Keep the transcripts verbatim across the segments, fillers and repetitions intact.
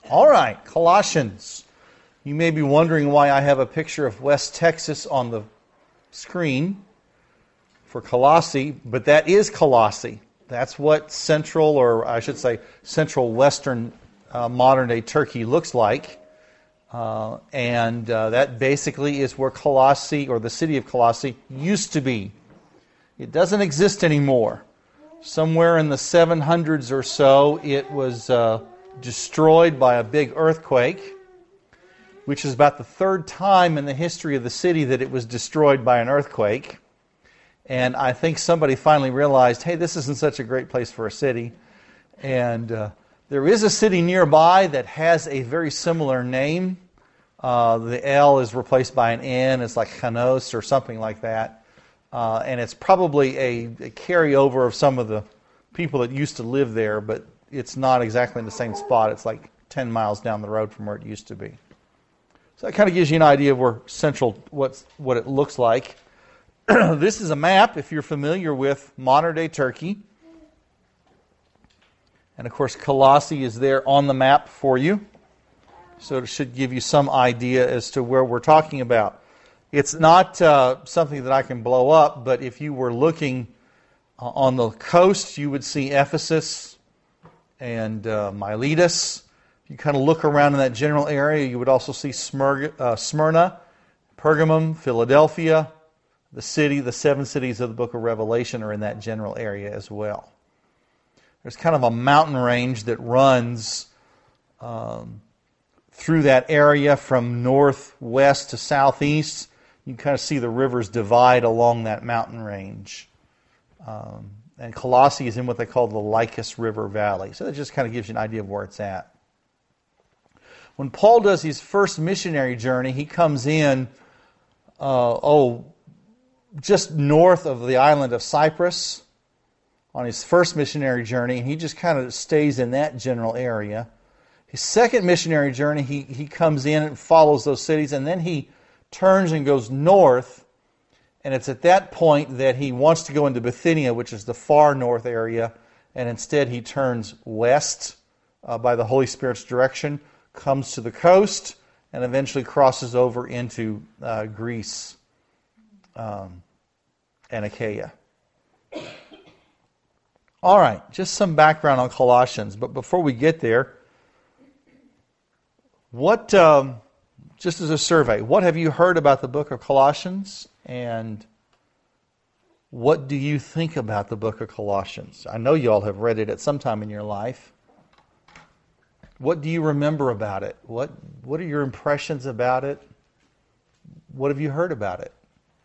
All right, Colossians. You may be wondering why I have a picture of West Texas on the screen for Colossae, but that is Colossae. That's what central, or I should say central western uh, modern-day Turkey looks like. Uh, and uh, that basically is where Colossae, or the city of Colossae, used to be. It doesn't exist anymore. Somewhere in the seven hundreds or so, it was uh, destroyed by a big earthquake, which is about the third time in the history of the city that it was destroyed by an earthquake. And I think somebody finally realized, hey, this isn't such a great place for a city. And uh, there is a city nearby that has a very similar name. Uh, the L is replaced by an N. It's like Chanos or something like that. Uh, and it's probably a, a carryover of some of the people that used to live there, but it's not exactly in the same spot. It's like ten miles down the road from where it used to be. So that kind of gives you an idea of where central, what's, what it looks like. This is a map, if you're familiar with modern-day Turkey. And, of course, Colossae is there on the map for you. So it should give you some idea as to where we're talking about. It's not uh, something that I can blow up, but if you were looking uh, on the coast, you would see Ephesus and uh, Miletus. If you kind of look around in that general area, you would also see Smyrna, uh, Smyrna, Pergamum, Philadelphia. The city, the seven cities of the book of Revelation are in that general area as well. There's kind of a mountain range that runs um, through that area from northwest to southeast. You can kind of see the rivers divide along that mountain range. Um, and Colossae is in what they call the Lycus River Valley. So that just kind of gives you an idea of where it's at. When Paul does his first missionary journey, he comes in, uh, oh, just north of the island of Cyprus on his first missionary journey, and he just kind of stays in that general area. His second missionary journey, he, he comes in and follows those cities, and then he turns and goes north, and it's at that point that he wants to go into Bithynia, which is the far north area, and instead he turns west uh, by the Holy Spirit's direction, comes to the coast, and eventually crosses over into uh, Greece. Um, and Achaia. All right, just some background on Colossians. But before we get there, what, um, just as a survey, what have you heard about the book of Colossians? And what do you think about the book of Colossians? I know you all have read it at some time in your life. What do you remember about it? What, what are your impressions about it? What have you heard about it?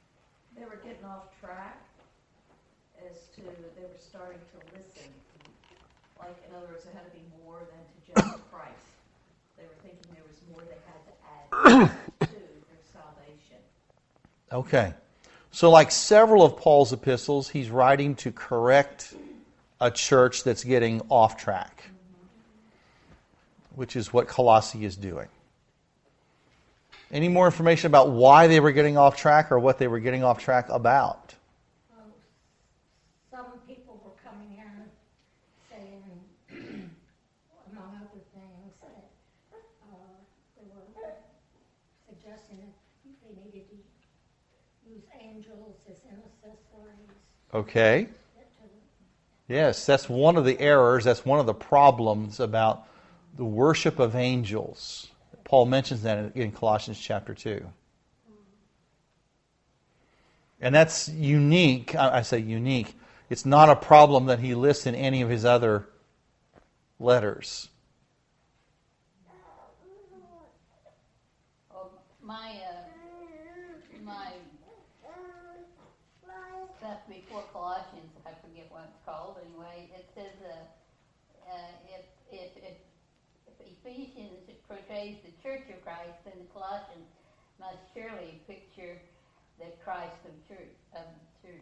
To their salvation. Okay. So like several of Paul's epistles, he's writing to correct a church that's getting off track, mm-hmm. which is what Colossae is doing. Any more information about why they were getting off track or what they were getting off track about? Well, some people were coming in saying, among other things, that uh, they were suggesting that they needed to use angels as intercessors. Okay. Yes, that's one of the errors, that's one of the problems about the worship of angels. Paul mentions that in Colossians chapter two. And that's unique, I say unique. It's not a problem that he lists in any of his other letters. My uh, my stuff before Colossians, I forget what it's called anyway. It says uh, uh, if, if if if Ephesians portrays the Church of Christ, then the Colossians must surely picture the Christ of church of the church.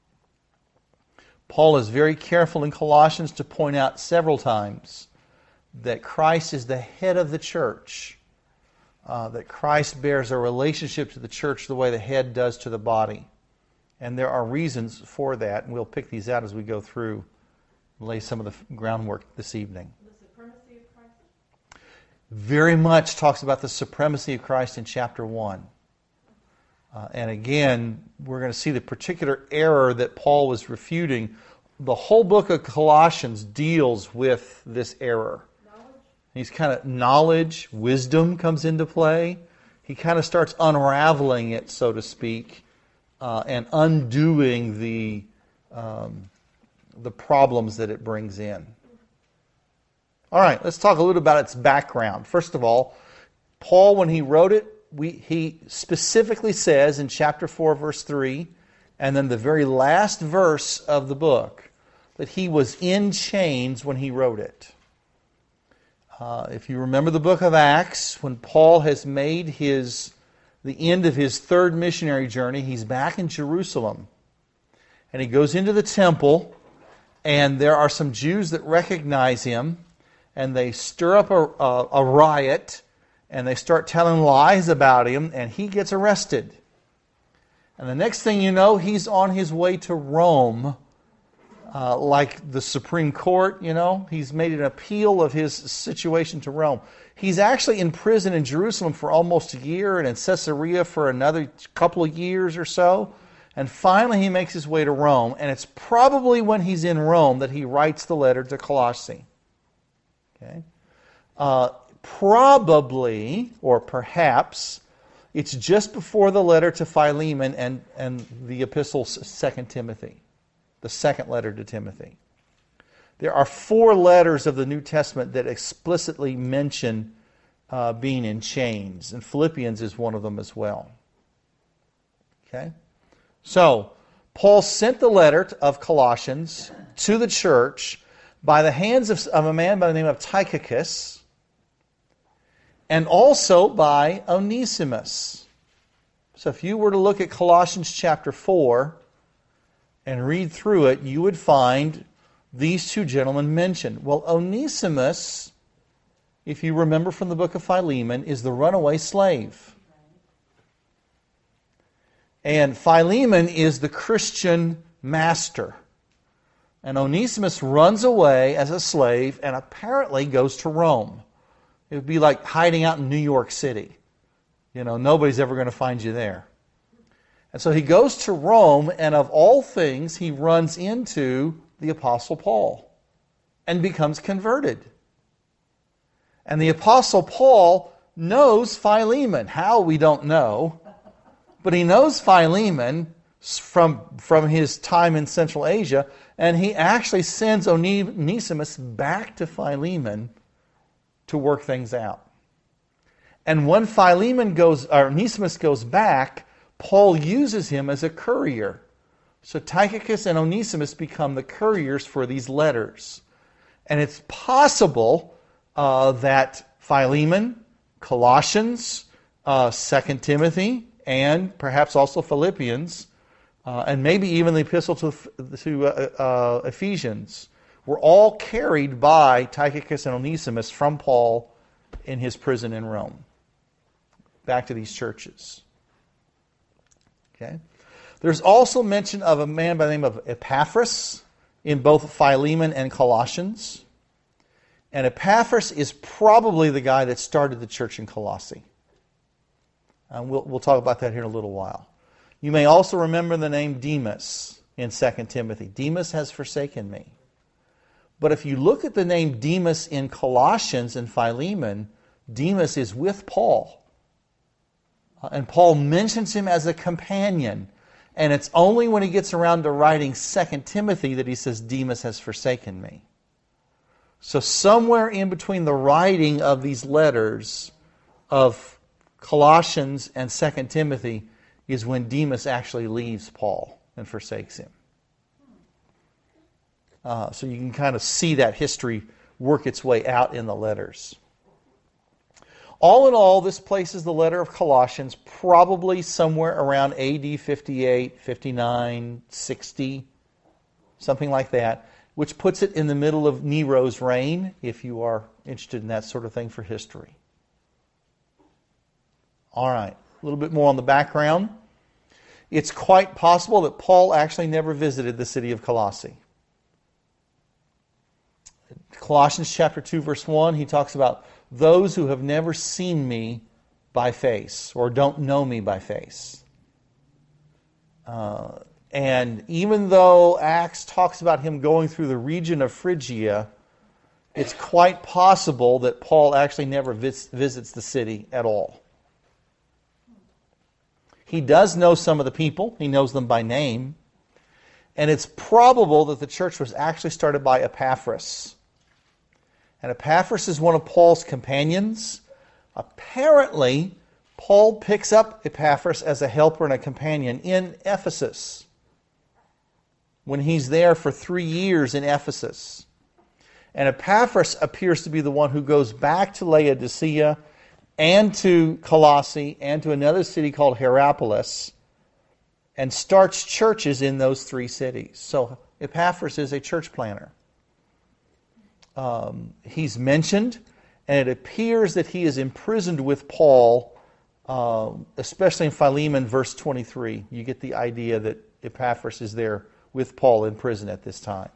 Paul is very careful in Colossians to point out several times that Christ is the head of the church. Uh, that Christ bears a relationship to the church the way the head does to the body. And there are reasons for that, and we'll pick these out as we go through, lay some of the groundwork this evening. The supremacy of Christ? very much talks about the supremacy of Christ in chapter one. Uh, and again, we're going to see the particular error that Paul was refuting. The whole book of Colossians deals with this error. He's kind of, knowledge, wisdom comes into play. He kind of starts unraveling it, so to speak, uh, and undoing the um, the problems that it brings in. All right, let's talk a little about its background. First of all, Paul, when he wrote it, we, he specifically says in chapter four, verse three, and then the very last verse of the book, that he was in chains when he wrote it. Uh, if you remember the book of Acts, when Paul has made his the end of his third missionary journey, he's back in Jerusalem. And he goes into the temple, and there are some Jews that recognize him, and they stir up a, a, a riot, and they start telling lies about him, and he gets arrested. And the next thing you know, he's on his way to Rome, Uh, like the Supreme Court, you know. He's made an appeal of his situation to Rome. He's actually in prison in Jerusalem for almost a year and in Caesarea for another couple of years or so. And finally he makes his way to Rome. And it's probably when he's in Rome that he writes the letter to Colossae. Okay? Uh, probably, or perhaps, it's just before the letter to Philemon and, and the epistle Second Timothy. The second letter to Timothy. There are four letters of the New Testament that explicitly mention uh, being in chains, and Philippians is one of them as well. Okay? So, Paul sent the letter of Colossians to the church by the hands of, of a man by the name of Tychicus, and also by Onesimus. So if you were to look at Colossians chapter four, and read through it, you would find these two gentlemen mentioned. Well, Onesimus, if you remember from the book of Philemon, is the runaway slave. And Philemon is the Christian master. And Onesimus runs away as a slave and apparently goes to Rome. It would be like hiding out in New York City. You know, nobody's ever going to find you there. And so he goes to Rome, and of all things, he runs into the Apostle Paul and becomes converted. And the Apostle Paul knows Philemon. How, we don't know. But he knows Philemon from, from his time in Central Asia, and he actually sends Onesimus back to Philemon to work things out. And when Philemon goes, or Onesimus goes back, Paul uses him as a courier. So Tychicus and Onesimus become the couriers for these letters. And it's possible uh, that Philemon, Colossians, uh, Second Timothy, and perhaps also Philippians, uh, and maybe even the epistle to, to uh, uh, Ephesians, were all carried by Tychicus and Onesimus from Paul in his prison in Rome, back to these churches. Okay. There's also mention of a man by the name of Epaphras in both Philemon and Colossians. And Epaphras is probably the guy that started the church in Colossae. And we'll, we'll talk about that here in a little while. You may also remember the name Demas in Second Timothy. Demas has forsaken me. But if you look at the name Demas in Colossians and Philemon, Demas is with Paul. Uh, and Paul mentions him as a companion. And it's only when he gets around to writing Second Timothy that he says, Demas has forsaken me. So somewhere in between the writing of these letters of Colossians and Second Timothy is when Demas actually leaves Paul and forsakes him. Uh, so you can kind of see that history work its way out in the letters. All in all, this places the letter of Colossians probably somewhere around A D fifty-eight, fifty-nine, sixty, something like that, which puts it in the middle of Nero's reign, if you are interested in that sort of thing for history. All right, a little bit more on the background. It's quite possible that Paul actually never visited the city of Colossae. Colossians chapter two, verse one, he talks about those who have never seen me by face or don't know me by face. Uh, and even though Acts talks about him going through the region of Phrygia, it's quite possible that Paul actually never vis- visits the city at all. He does know some of the people. He knows them by name. And it's probable that the church was actually started by Epaphras. And Epaphras is one of Paul's companions. Apparently, Paul picks up Epaphras as a helper and a companion in Ephesus when he's there for three years in Ephesus. And Epaphras appears to be the one who goes back to Laodicea and to Colossae and to another city called Hierapolis and starts churches in those three cities. So Epaphras is a church planner. Um, he's mentioned, and it appears that he is imprisoned with Paul, uh, especially in Philemon, verse twenty-three. You get the idea that Epaphras is there with Paul in prison at this time.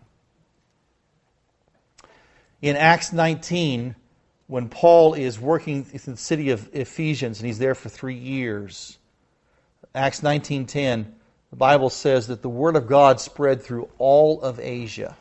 In Acts nineteen, when Paul is working in the city of Ephesians, and he's there for three years, Acts nineteen ten, the Bible says that the word of God spread through all of Asia.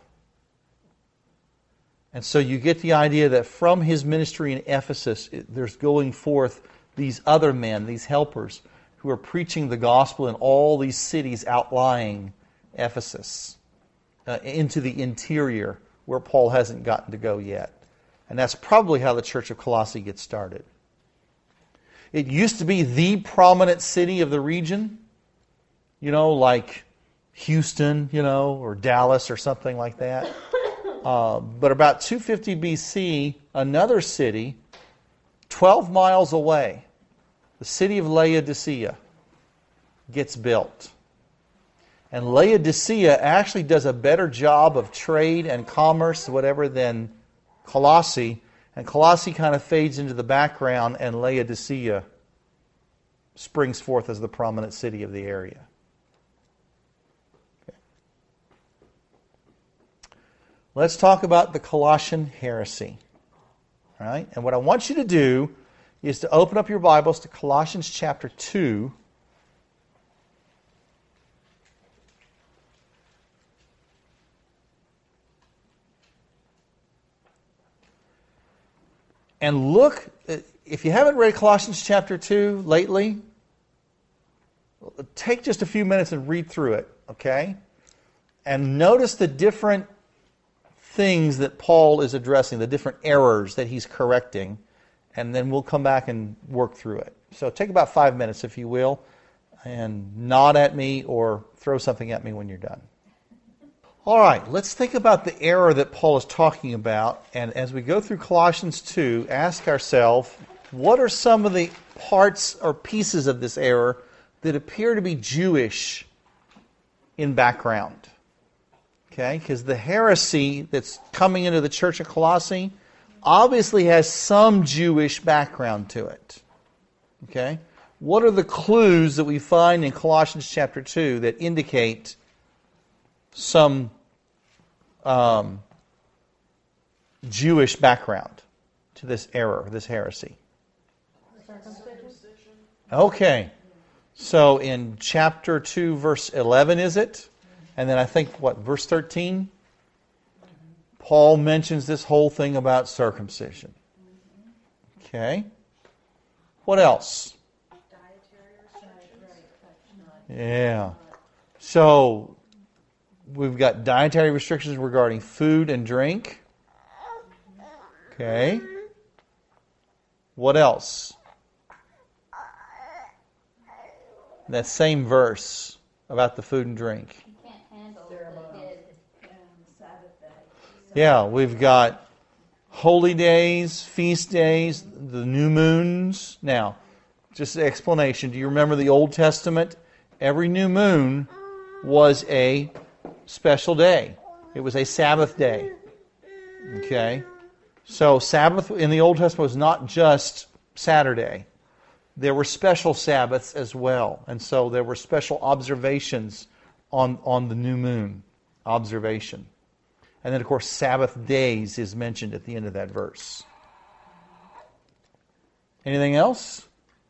And so you get the idea that from his ministry in Ephesus, it, there's going forth these other men, these helpers, who are preaching the gospel in all these cities outlying Ephesus, uh, into the interior where Paul hasn't gotten to go yet. And that's probably how the church of Colossae gets started. It used to be the prominent city of the region, you know, like Houston, you know, or Dallas or something like that. Uh, but about two fifty B C, another city, twelve miles away, the city of Laodicea, gets built. And Laodicea actually does a better job of trade and commerce, whatever, than Colossae. And Colossae kind of fades into the background, and Laodicea springs forth as the prominent city of the area. Okay. Let's talk about the Colossian heresy. All right? And what I want you to do is to open up your Bibles to Colossians chapter two. And look, if you haven't read Colossians chapter two lately, take just a few minutes and read through it, okay? And notice the different things that Paul is addressing, the different errors that he's correcting, and then we'll come back and work through it. So take about five minutes, if you will, and nod at me or throw something at me when you're done. All right, let's think about the error that Paul is talking about. And as we go through Colossians two, ask ourselves, what are some of the parts or pieces of this error that appear to be Jewish in background? Okay, because the heresy that's coming into the church of Colossae obviously has some Jewish background to it. Okay, what are the clues that we find in Colossians chapter two that indicate some um, Jewish background to this error, this heresy? Okay. So in chapter two, verse eleven, is it? And then I think, what, verse thirteen? Paul mentions this whole thing about circumcision. Okay. What else? Yeah. So we've got dietary restrictions regarding food and drink. Okay. What else? That same verse about the food and drink. You can't handle the dead. Yeah, we've got holy days, feast days, the new moons. Now, just an explanation. Do you remember the Old Testament? Every new moon was a special day. It was a Sabbath day. Okay? So Sabbath in the Old Testament was not just Saturday. There were special Sabbaths as well. And so there were special observations on, on the new moon observation. And then, of course, Sabbath days is mentioned at the end of that verse. Anything else?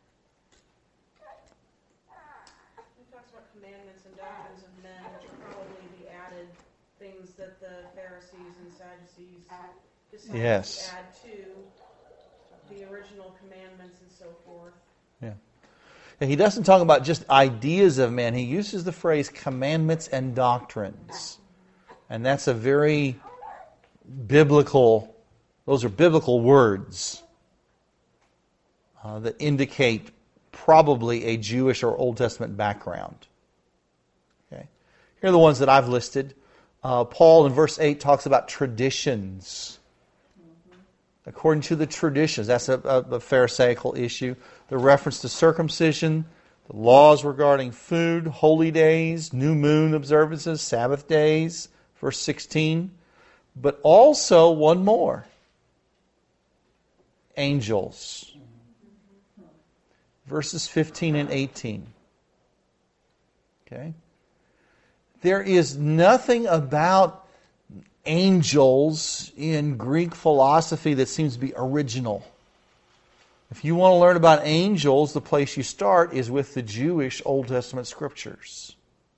It talks about commandments and doctrines of men, which are probably the added things that the Pharisees and Sadducees decided Yes. to add to the original commandments and so forth. Yeah. And he doesn't talk about just ideas of man. He uses the phrase commandments and doctrines. And that's a very biblical, those are biblical words uh, that indicate probably a Jewish or Old Testament background. Okay. Here are the ones that I've listed. Uh, Paul in verse eight talks about traditions. According to the traditions, that's a, a, a Pharisaical issue. The reference to circumcision, the laws regarding food, holy days, new moon observances, Sabbath days, verse sixteen. But also one more. Angels. Verses fifteen and eighteen. Okay? There is nothing about angels in Greek philosophy that seems to be original. If you want to learn about angels, the place you start is with the Jewish Old Testament scriptures.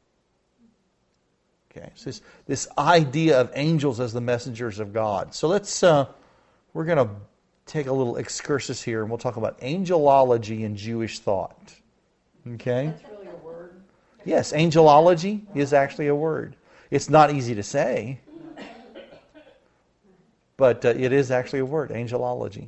Okay, so this, this idea of angels as the messengers of God. So let's, uh, we're going to take a little excursus here and we'll talk about angelology in Jewish thought. Okay? That's really a word. Yes, angelology is actually a word. It's not easy to say, but uh, it is actually a word, angelology.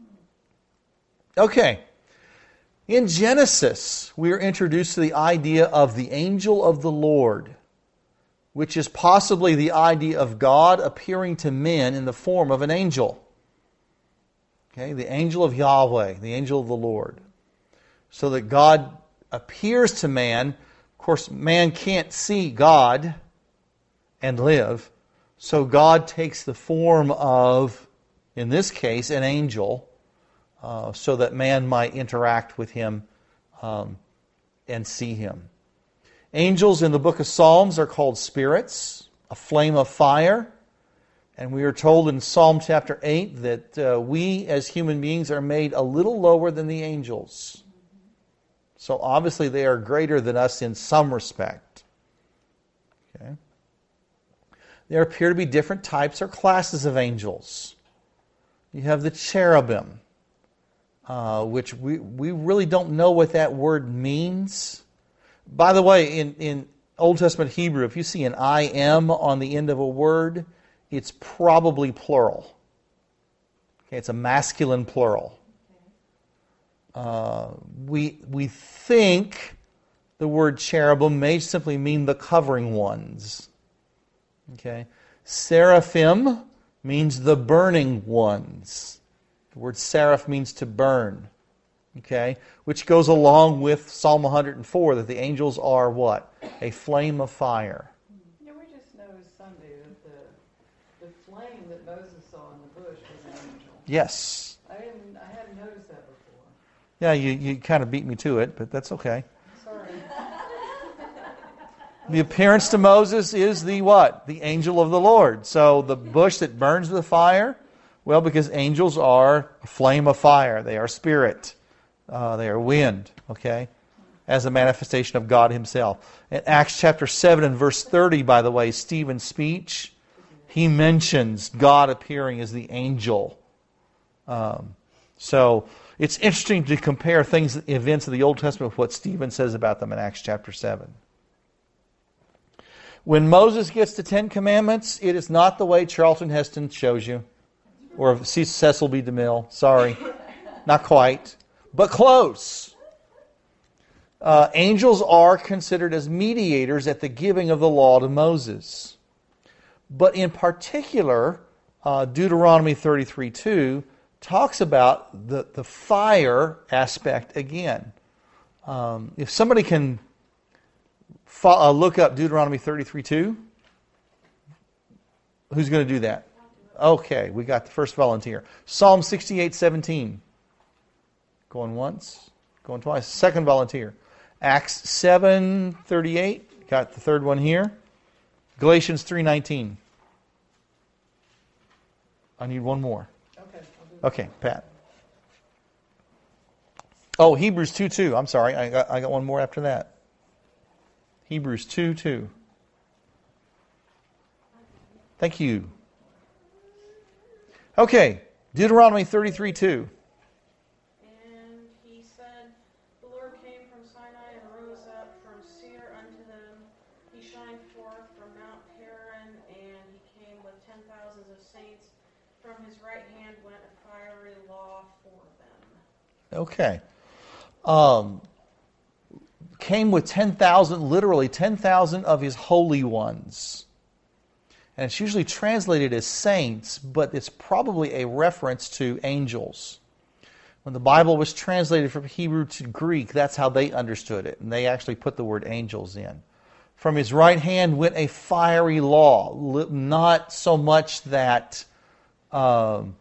Okay. In Genesis, we are introduced to the idea of the angel of the Lord, which is possibly the idea of God appearing to men in the form of an angel. Okay, the angel of Yahweh, the angel of the Lord. So that God appears to man. Of course, man can't see God and live. So God takes the form of, in this case, an angel, uh, so that man might interact with him um, and see him. Angels in the book of Psalms are called spirits, a flame of fire. And we are told in Psalm chapter eight that uh, we as human beings are made a little lower than the angels. So obviously they are greater than us in some respect. Okay. There appear to be different types or classes of angels. You have the cherubim, uh, which we, we really don't know what that word means. By the way, in, in Old Testament Hebrew, if you see an I am on the end of a word, it's probably plural. Okay, it's a masculine plural. Uh, we, we think the word cherubim may simply mean the covering ones. Okay, seraphim means the burning ones. The word seraph means to burn. Okay, which goes along with Psalm one hundred four that the angels are what? A flame of fire. Yeah, we just noticed Sunday that the, the flame that Moses saw in the bush was an angel. Yes. I didn't. I hadn't noticed that before. Yeah, you, you kind of beat me to it, but that's okay. Sorry. The appearance to Moses is the what? The angel of the Lord. So the bush that burns with fire, well, because angels are a flame of fire. They are spirit. Uh, they are wind, okay, as a manifestation of God himself. In Acts chapter seven and verse thirty, by the way, Stephen's speech, he mentions God appearing as the angel. Um, so it's interesting to compare things, events of the Old Testament with what Stephen says about them in Acts chapter seven. When Moses gets to Ten Commandments, it is not the way Charlton Heston shows you, or Cecil B. DeMille. Sorry, not quite. But close. Uh, angels are considered as mediators at the giving of the law to Moses. But in particular, uh, Deuteronomy thirty-three two talks about the, the fire aspect again. Um, if somebody can fo- uh, look up Deuteronomy thirty-three two, who's going to do that? Okay, we got the first volunteer. Psalm sixty-eight seventeen. Going once, going twice. Second volunteer. Acts seven thirty-eight. Got the third one here. Galatians three nineteen. I need one more. Okay. I'll do that. Okay, Pat. Oh, Hebrews two two. I'm sorry. I got, I got one more after that. Hebrews two two. Thank you. Okay, Deuteronomy thirty-three two. And he said, the Lord came from Sinai and rose up from Seir unto them. He shined forth from Mount Paran, and he came with ten thousands of saints. From his right hand went a fiery law for them. Okay. Um, came with ten thousand, literally ten thousand of his holy ones. And it's usually translated as saints, but it's probably a reference to angels. When the Bible was translated from Hebrew to Greek, that's how they understood it. And they actually put the word angels in. From his right hand went a fiery law. Not so much that, um,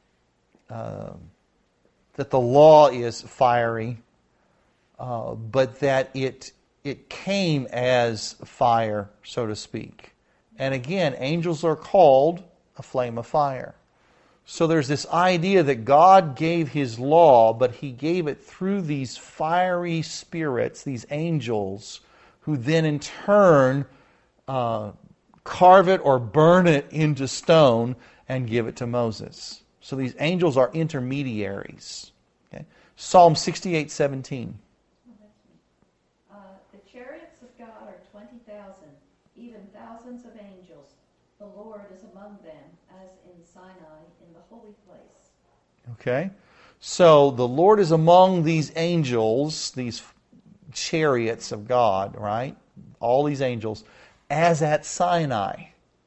uh, that the law is fiery, uh, but that it, it came as fire, so to speak. And again, angels are called a flame of fire. So there's this idea that God gave His law, but He gave it through these fiery spirits, these angels, who then in turn uh, carve it or burn it into stone and give it to Moses. So these angels are intermediaries. Okay? Psalm sixty-eight seventeen. Uh, the chariots of God are twenty thousand, even thousands of angels. The Lord is among them, as in Sinai, in the holy place. Okay? So the Lord is among these angels, these chariots of God, right? All these angels, as at Sinai.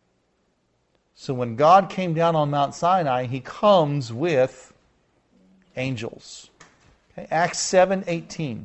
So when God came down on Mount Sinai, He comes with angels. Okay? Acts seven eighteen.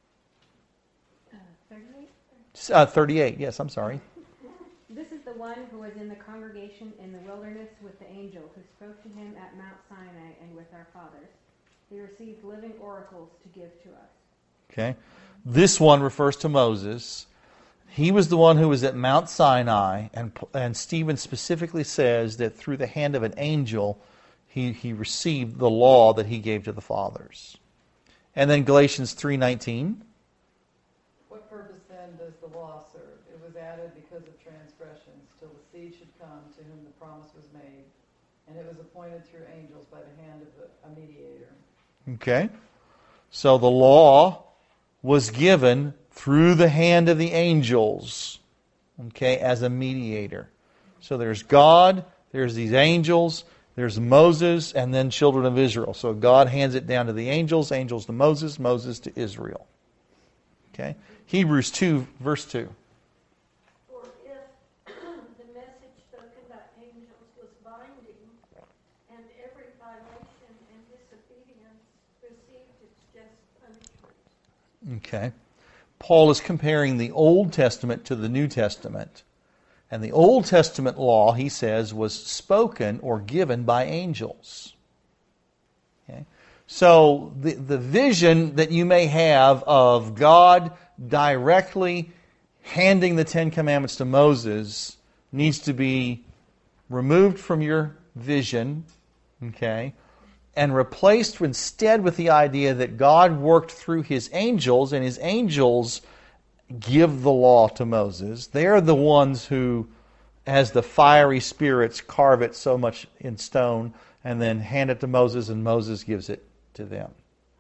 Uh, thirty-eight? Uh, thirty-eight, yes, I'm sorry. This is the one who was in the congregation in the wilderness with the angel who spoke to him at Mount Sinai and with our fathers. He received living oracles to give to us. Okay. This one refers to Moses. He was the one who was at Mount Sinai, and and Stephen specifically says that through the hand of an angel, he, he received the law that he gave to the fathers. And then Galatians three nineteen. What purpose then does the law serve? It was added because of transgressions, till the seed should come to whom the promise was made, and it was appointed through angels by the hand of a, a mediator. Okay. So the law was given through the hand of the angels, okay, as a mediator. So there's God, there's these angels, there's Moses, and then children of Israel. So God hands it down to the angels, angels to Moses, Moses to Israel. Okay? Hebrews two, verse two. For if the message spoken by angels was binding, and every violation and disobedience received its just punishment. Okay. Paul is comparing the Old Testament to the New Testament. And the Old Testament law, he says, was spoken or given by angels. Okay? So the, the vision that you may have of God directly handing the Ten Commandments to Moses needs to be removed from your vision, okay, and replaced instead with the idea that God worked through His angels, and His angels give the law to Moses. They're the ones who, as the fiery spirits, carve it so much in stone and then hand it to Moses, and Moses gives it to them.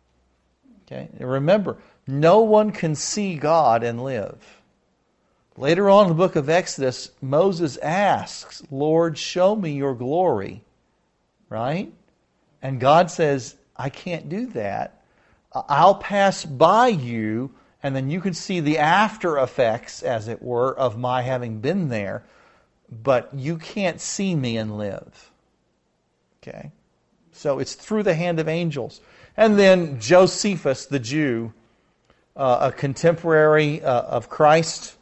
Okay? And remember, no one can see God and live. Later on in the book of Exodus, Moses asks, Lord, show me your glory. Right? And God says, I can't do that. I'll pass by you, and then you can see the after effects, as it were, of my having been there, but you can't see me and live. Okay? So it's through the hand of angels. And then Josephus, the Jew, uh, a contemporary uh, of Christ,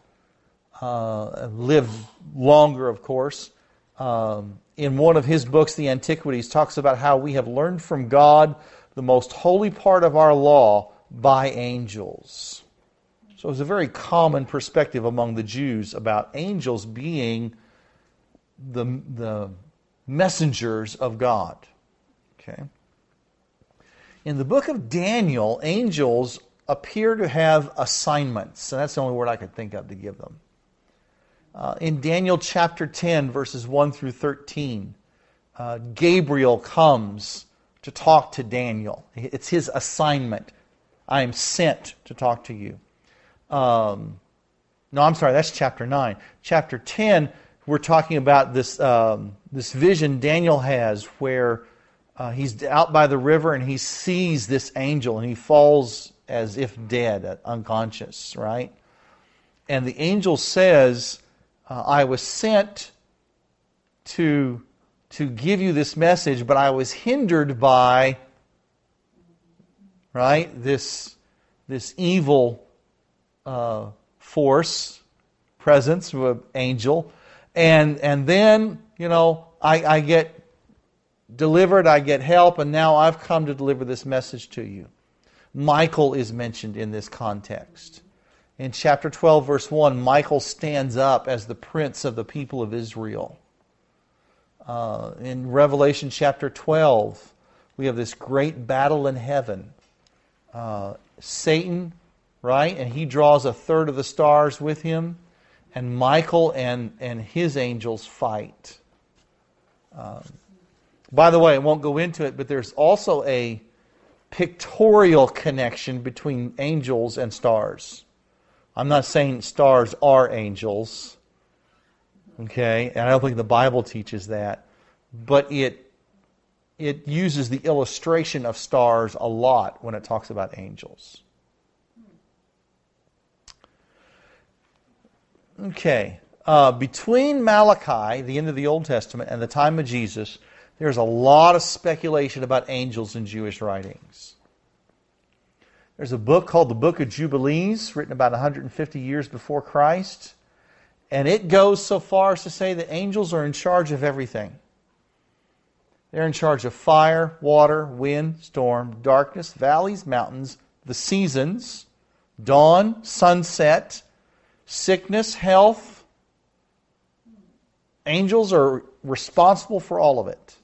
uh, lived longer, of course, um, in one of his books, The Antiquities, talks about how we have learned from God the most holy part of our law by angels. So it's a very common perspective among the Jews about angels being the, the messengers of God. Okay. In the book of Daniel, angels appear to have assignments, and that's the only word I could think of to give them. Uh, in Daniel chapter ten, verses one through thirteen, uh, Gabriel comes to talk to Daniel. It's his assignment. I am sent to talk to you. Um, no, I'm sorry, that's chapter nine. Chapter ten, we're talking about this, um, this vision Daniel has where uh, he's out by the river and he sees this angel and he falls as if dead, unconscious, right? And the angel says, uh, I was sent to, to give you this message, but I was hindered by, right, this, this evil uh, force, presence of an angel. And, and then, you know, I, I get delivered, I get help, and now I've come to deliver this message to you. Michael is mentioned in this context. In chapter twelve, verse one, Michael stands up as the prince of the people of Israel. Uh, in Revelation chapter twelve, we have this great battle in heaven. Uh, Satan, right, and he draws a third of the stars with him, and Michael and, and his angels fight. Um, by the way, I won't go into it, but there's also a pictorial connection between angels and stars. I'm not saying stars are angels, okay, and I don't think the Bible teaches that, but it it uses the illustration of stars a lot when it talks about angels. Okay, uh, between Malachi, the end of the Old Testament, and the time of Jesus, there's a lot of speculation about angels in Jewish writings. There's a book called the Book of Jubilees, written about one hundred fifty years before Christ, and it goes so far as to say that angels are in charge of everything. They're in charge of fire, water, wind, storm, darkness, valleys, mountains, the seasons, dawn, sunset, sickness, health. Angels are responsible for all of it.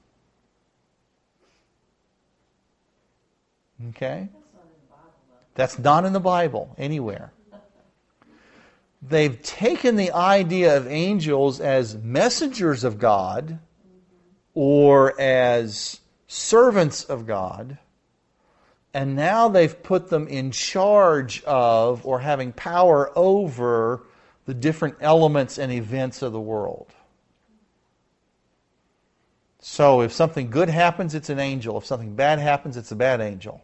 Okay? That's not in the Bible anywhere. They've taken the idea of angels as messengers of God or as servants of God, and now they've put them in charge of or having power over the different elements and events of the world. So if something good happens, it's an angel. If something bad happens, it's a bad angel.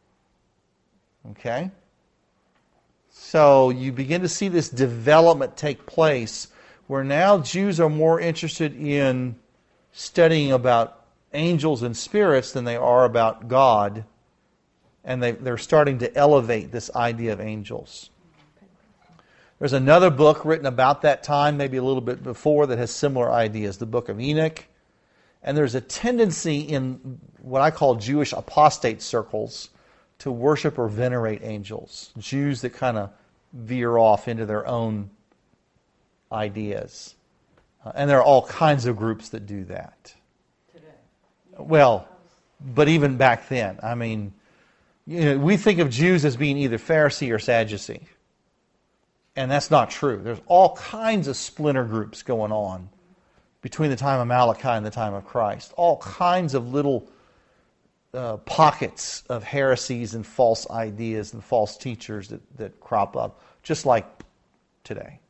Okay? So you begin to see this development take place where now Jews are more interested in studying about angels and spirits than they are about God. And they, they're starting to elevate this idea of angels. There's another book written about that time, maybe a little bit before, that has similar ideas, the Book of Enoch. And there's a tendency in what I call Jewish apostate circles to worship or venerate angels. Jews that kind of veer off into their own ideas. Uh, and there are all kinds of groups that do that. Today. Well, but even back then. I mean, you know, we think of Jews as being either Pharisee or Sadducee. And that's not true. There's all kinds of splinter groups going on between the time of Malachi and the time of Christ. All kinds of little uh, pockets of heresies and false ideas and false teachers that, that crop up, just like today.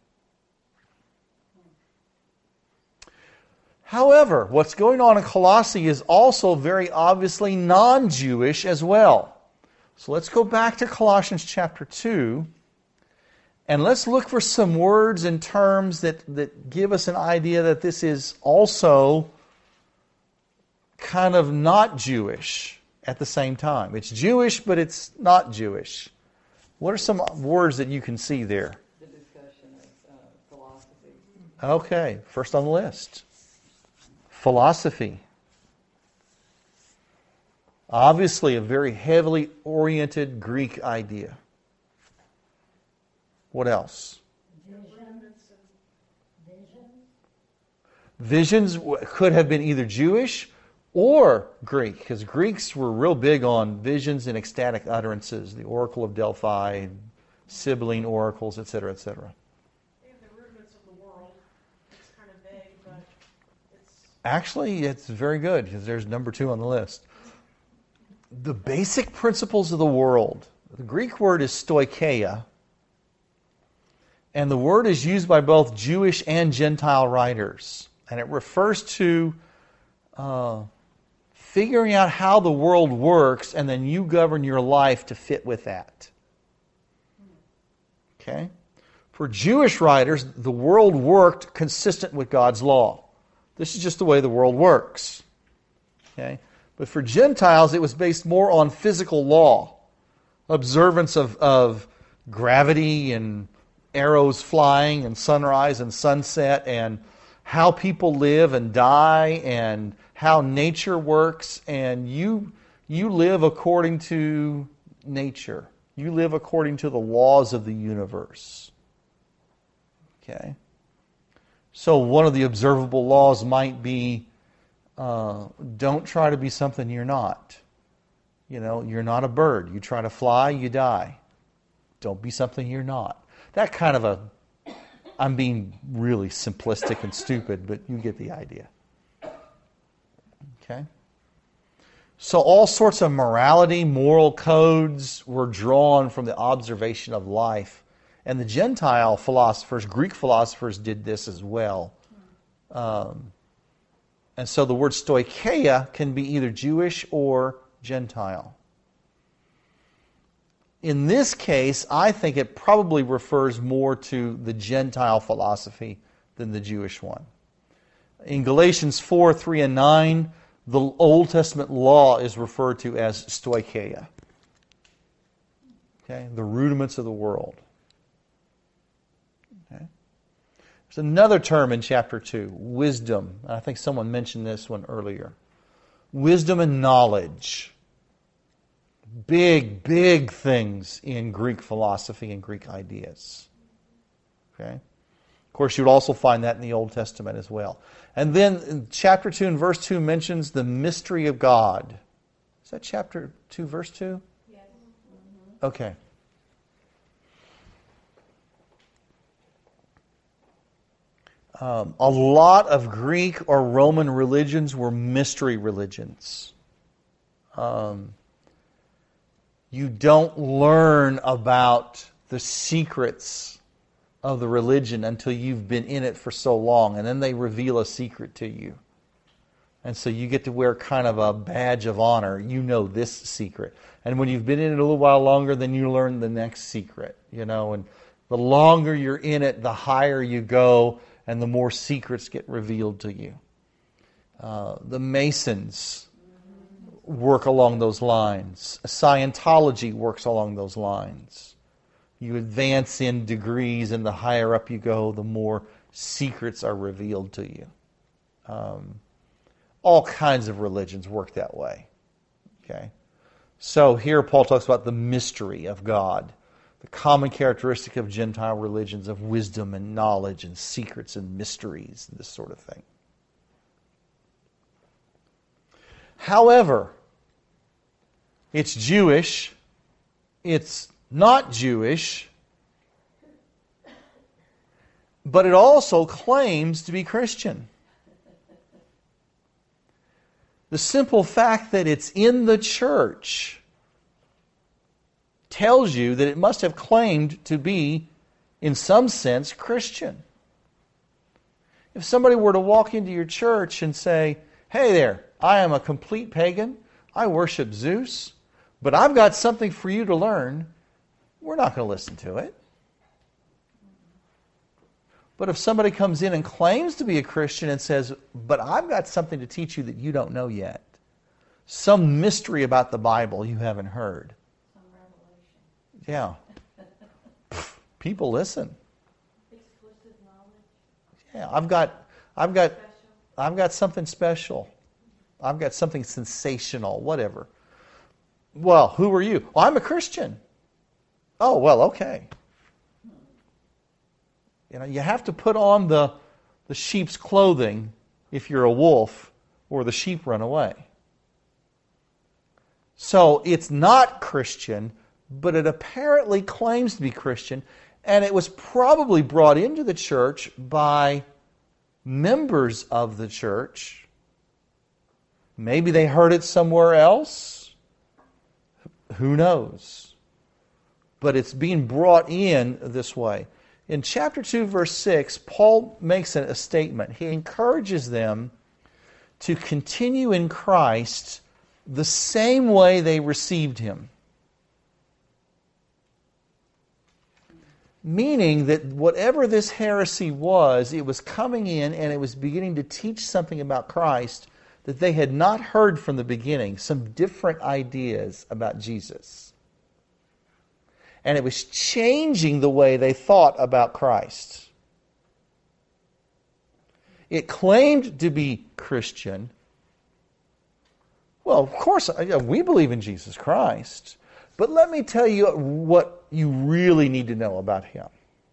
However, what's going on in Colossae is also very obviously non-Jewish as well. So let's go back to Colossians chapter two, and let's look for some words and terms that, that give us an idea that this is also kind of not Jewish at the same time. It's Jewish, but it's not Jewish. What are some words that you can see there? The discussion of uh, philosophy. Okay, first on the list. Philosophy. Obviously a very heavily oriented Greek idea. What else? Vision. Vision. Visions w- could have been either Jewish or Greek, because Greeks were real big on visions and ecstatic utterances, the Oracle of Delphi, Sibylline oracles, et cetera, et cetera. They have the rudiments of the world. It's kind of vague, but it's... Actually, it's very good, because there's number two on the list. The basic principles of the world. The Greek word is stoicheia, and the word is used by both Jewish and Gentile writers. And it refers to uh, figuring out how the world works, and then you govern your life to fit with that. Okay? For Jewish writers, the world worked consistent with God's law. This is just the way the world works. Okay? But for Gentiles, it was based more on physical law, observance of, of gravity and arrows flying and sunrise and sunset and how people live and die and how nature works, and you you live according to nature. You live according to the laws of the universe. Okay? So one of the observable laws might be uh, don't try to be something you're not. You know, you're not a bird. You try to fly, you die. Don't be something you're not. That kind of a, I'm being really simplistic and stupid, but you get the idea. Okay? So all sorts of morality, moral codes were drawn from the observation of life. And the Gentile philosophers, Greek philosophers, did this as well. Um, and so the word stoicheia can be either Jewish or Gentile. In this case, I think it probably refers more to the Gentile philosophy than the Jewish one. In Galatians four, three, and nine, the Old Testament law is referred to as stoicheia. Okay? The rudiments of the world. Okay? There's another term in chapter two, wisdom. I think someone mentioned this one earlier. Wisdom and knowledge. Big, big things in Greek philosophy and Greek ideas. Okay? Of course, you would also find that in the Old Testament as well. And then in chapter two and verse two mentions the mystery of God. Is that chapter two, verse two? Yes. Okay. Um, a lot of Greek or Roman religions were mystery religions. Um, you don't learn about the secrets of the religion until you've been in it for so long, and then they reveal a secret to you. And so you get to wear kind of a badge of honor. You know this secret. And when you've been in it a little while longer, then you learn the next secret. You know, and the longer you're in it, the higher you go, and the more secrets get revealed to you. Uh, the Masons work along those lines. Scientology works along those lines. You advance in degrees, and the higher up you go, the more secrets are revealed to you. Um, all kinds of religions work that way. Okay? So here Paul talks about the mystery of God, the common characteristic of Gentile religions of wisdom and knowledge and secrets and mysteries and this sort of thing. However, it's Jewish, it's not Jewish, but it also claims to be Christian. The simple fact that it's in the church tells you that it must have claimed to be, in some sense, Christian. If somebody were to walk into your church and say, "Hey there, I am a complete pagan, I worship Zeus, but I've got something for you to learn," we're not going to listen to it. But if somebody comes in and claims to be a Christian and says, "But I've got something to teach you that you don't know yet," some mystery about the Bible you haven't heard. Some revelation. Yeah. People listen. Exclusive knowledge. Yeah, I've got I've got Special. I've got something special. I've got something sensational, whatever. Well, who are you? Well, I'm a Christian. Oh, well, okay. You know, you have to put on the the sheep's clothing if you're a wolf or the sheep run away. So it's not Christian, but it apparently claims to be Christian, and it was probably brought into the church by members of the church. Maybe they heard it somewhere else. Who knows? But it's being brought in this way. In chapter two, verse six, Paul makes a statement. He encourages them to continue in Christ the same way they received Him. Meaning that whatever this heresy was, it was coming in and it was beginning to teach something about Christ that they had not heard from the beginning, some different ideas about Jesus. And it was changing the way they thought about Christ. It claimed to be Christian. Well, of course, we believe in Jesus Christ. But let me tell you what you really need to know about Him.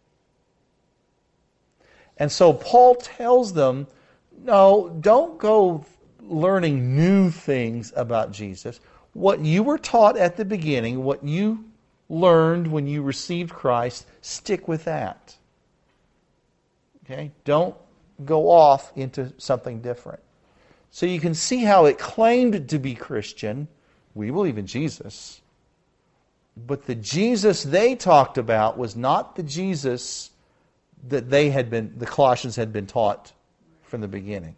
And so Paul tells them, no, don't go learning new things about Jesus. What you were taught at the beginning, what you learned when you received Christ, stick with that. Okay? Don't go off into something different. So you can see how it claimed to be Christian. We believe in Jesus. But the Jesus they talked about was not the Jesus that they had been, the Colossians had been taught from the beginning.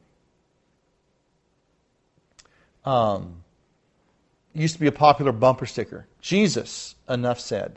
Um, used to be a popular bumper sticker. Jesus, enough said.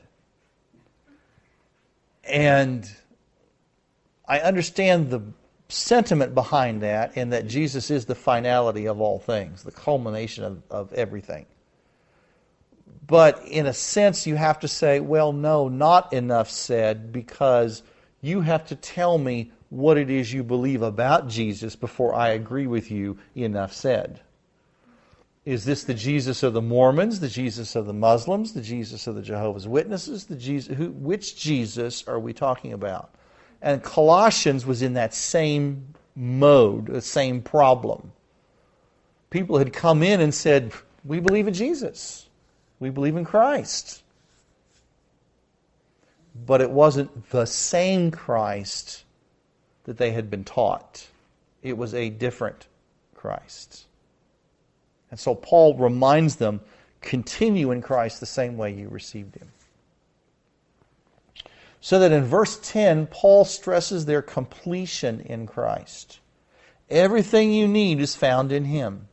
And I understand the sentiment behind that, and that Jesus is the finality of all things, the culmination of, of everything. But in a sense, you have to say, well, no, not enough said, because you have to tell me what it is you believe about Jesus before I agree with you, enough said. Is this the Jesus of the Mormons, the Jesus of the Muslims, the Jesus of the Jehovah's Witnesses? The Jesus, who, which Jesus are we talking about? And Colossians was in that same mode, the same problem. People had come in and said, we believe in Jesus. We believe in Christ. But it wasn't the same Christ that they had been taught. It was a different Christ. And so Paul reminds them, continue in Christ the same way you received Him. So that in verse ten, Paul stresses their completion in Christ. Everything you need is found in Him.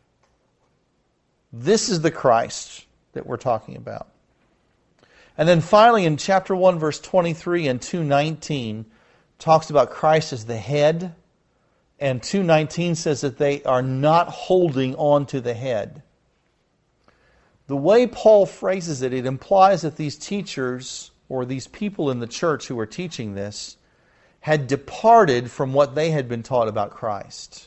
This is the Christ that we're talking about. And then finally in chapter one, verse twenty-three and two nineteen, talks about Christ as the head. And two nineteen says that they are not holding on to the head. The way Paul phrases it, it implies that these teachers, or these people in the church who were teaching this, had departed from what they had been taught about Christ.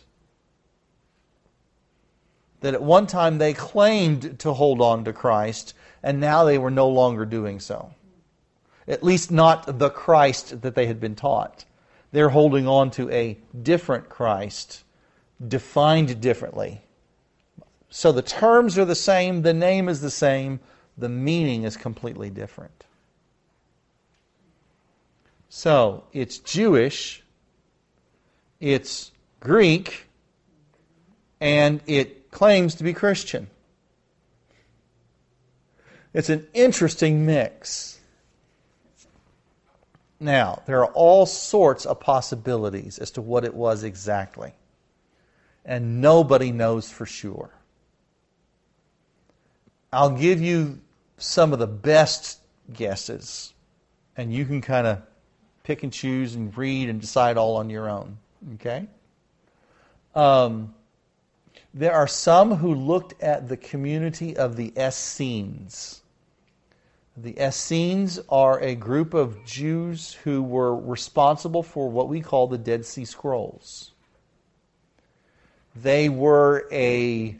That at one time they claimed to hold on to Christ, and now they were no longer doing so. At least not the Christ that they had been taught. They're holding on to a different Christ, defined differently. So the terms are the same, the name is the same, the meaning is completely different. So, it's Jewish, it's Greek, and it claims to be Christian. It's an interesting mix. Now, there are all sorts of possibilities as to what it was exactly. And nobody knows for sure. I'll give you some of the best guesses, and you can kind of pick and choose and read and decide all on your own. Okay? Um, there are some who looked at the community of the Essenes. The Essenes are a group of Jews who were responsible for what we call the Dead Sea Scrolls. They were a,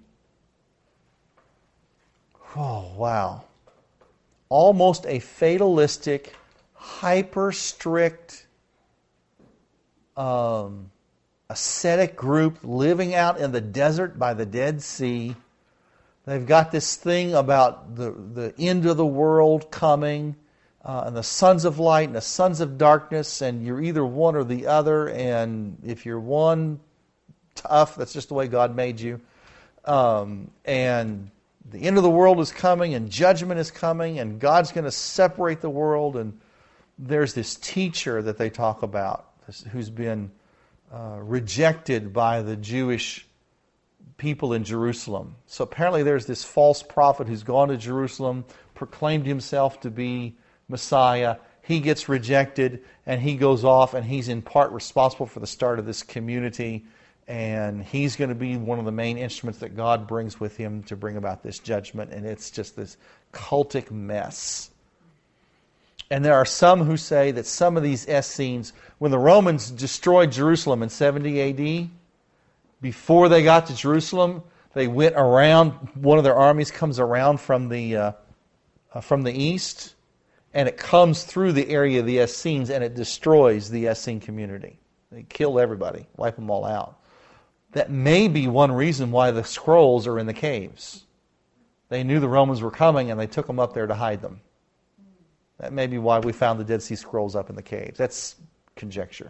oh wow, almost a fatalistic, hyper-strict um, ascetic group living out in the desert by the Dead Sea. They've got this thing about the, the end of the world coming, uh, and the sons of light and the sons of darkness, and you're either one or the other, and if you're one, tough, that's just the way God made you. Um, and the end of the world is coming, and judgment is coming, and God's going to separate the world, and there's this teacher that they talk about who's been uh, rejected by the Jewish people in Jerusalem. So apparently there's this false prophet who's gone to Jerusalem, proclaimed himself to be Messiah. He gets rejected, and he goes off, and he's in part responsible for the start of this community, and he's going to be one of the main instruments that God brings with him to bring about this judgment, and it's just this cultic mess. And there are some who say that some of these Essenes, when the Romans destroyed Jerusalem in seventy A D, before they got to Jerusalem, they went around, one of their armies comes around from the uh, uh, from the east, and it comes through the area of the Essenes, and it destroys the Essene community. They kill everybody, wipe them all out. That may be one reason why the scrolls are in the caves. They knew the Romans were coming, and they took them up there to hide them. That may be why we found the Dead Sea Scrolls up in the caves. That's conjecture.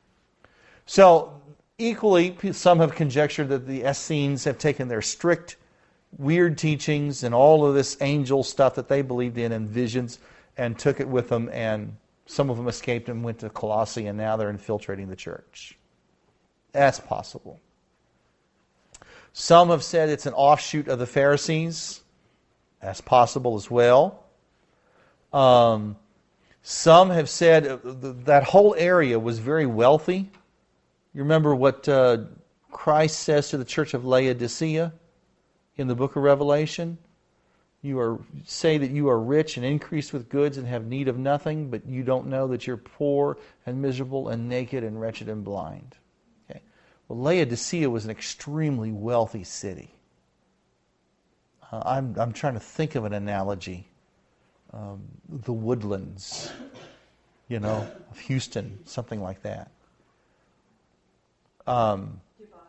So, equally, some have conjectured that the Essenes have taken their strict, weird teachings and all of this angel stuff that they believed in and visions and took it with them, and some of them escaped and went to Colossae, and now they're infiltrating the church. That's possible. Some have said it's an offshoot of the Pharisees. That's possible as well. Um, some have said that whole area was very wealthy. You remember what uh, Christ says to the church of Laodicea in the book of Revelation? You are say that you are rich and increased with goods and have need of nothing, but you don't know that you're poor and miserable and naked and wretched and blind. Okay. Well, Laodicea was an extremely wealthy city. Uh, I'm I'm trying to think of an analogy. Um, the Woodlands, you know, of Houston, something like that. Um,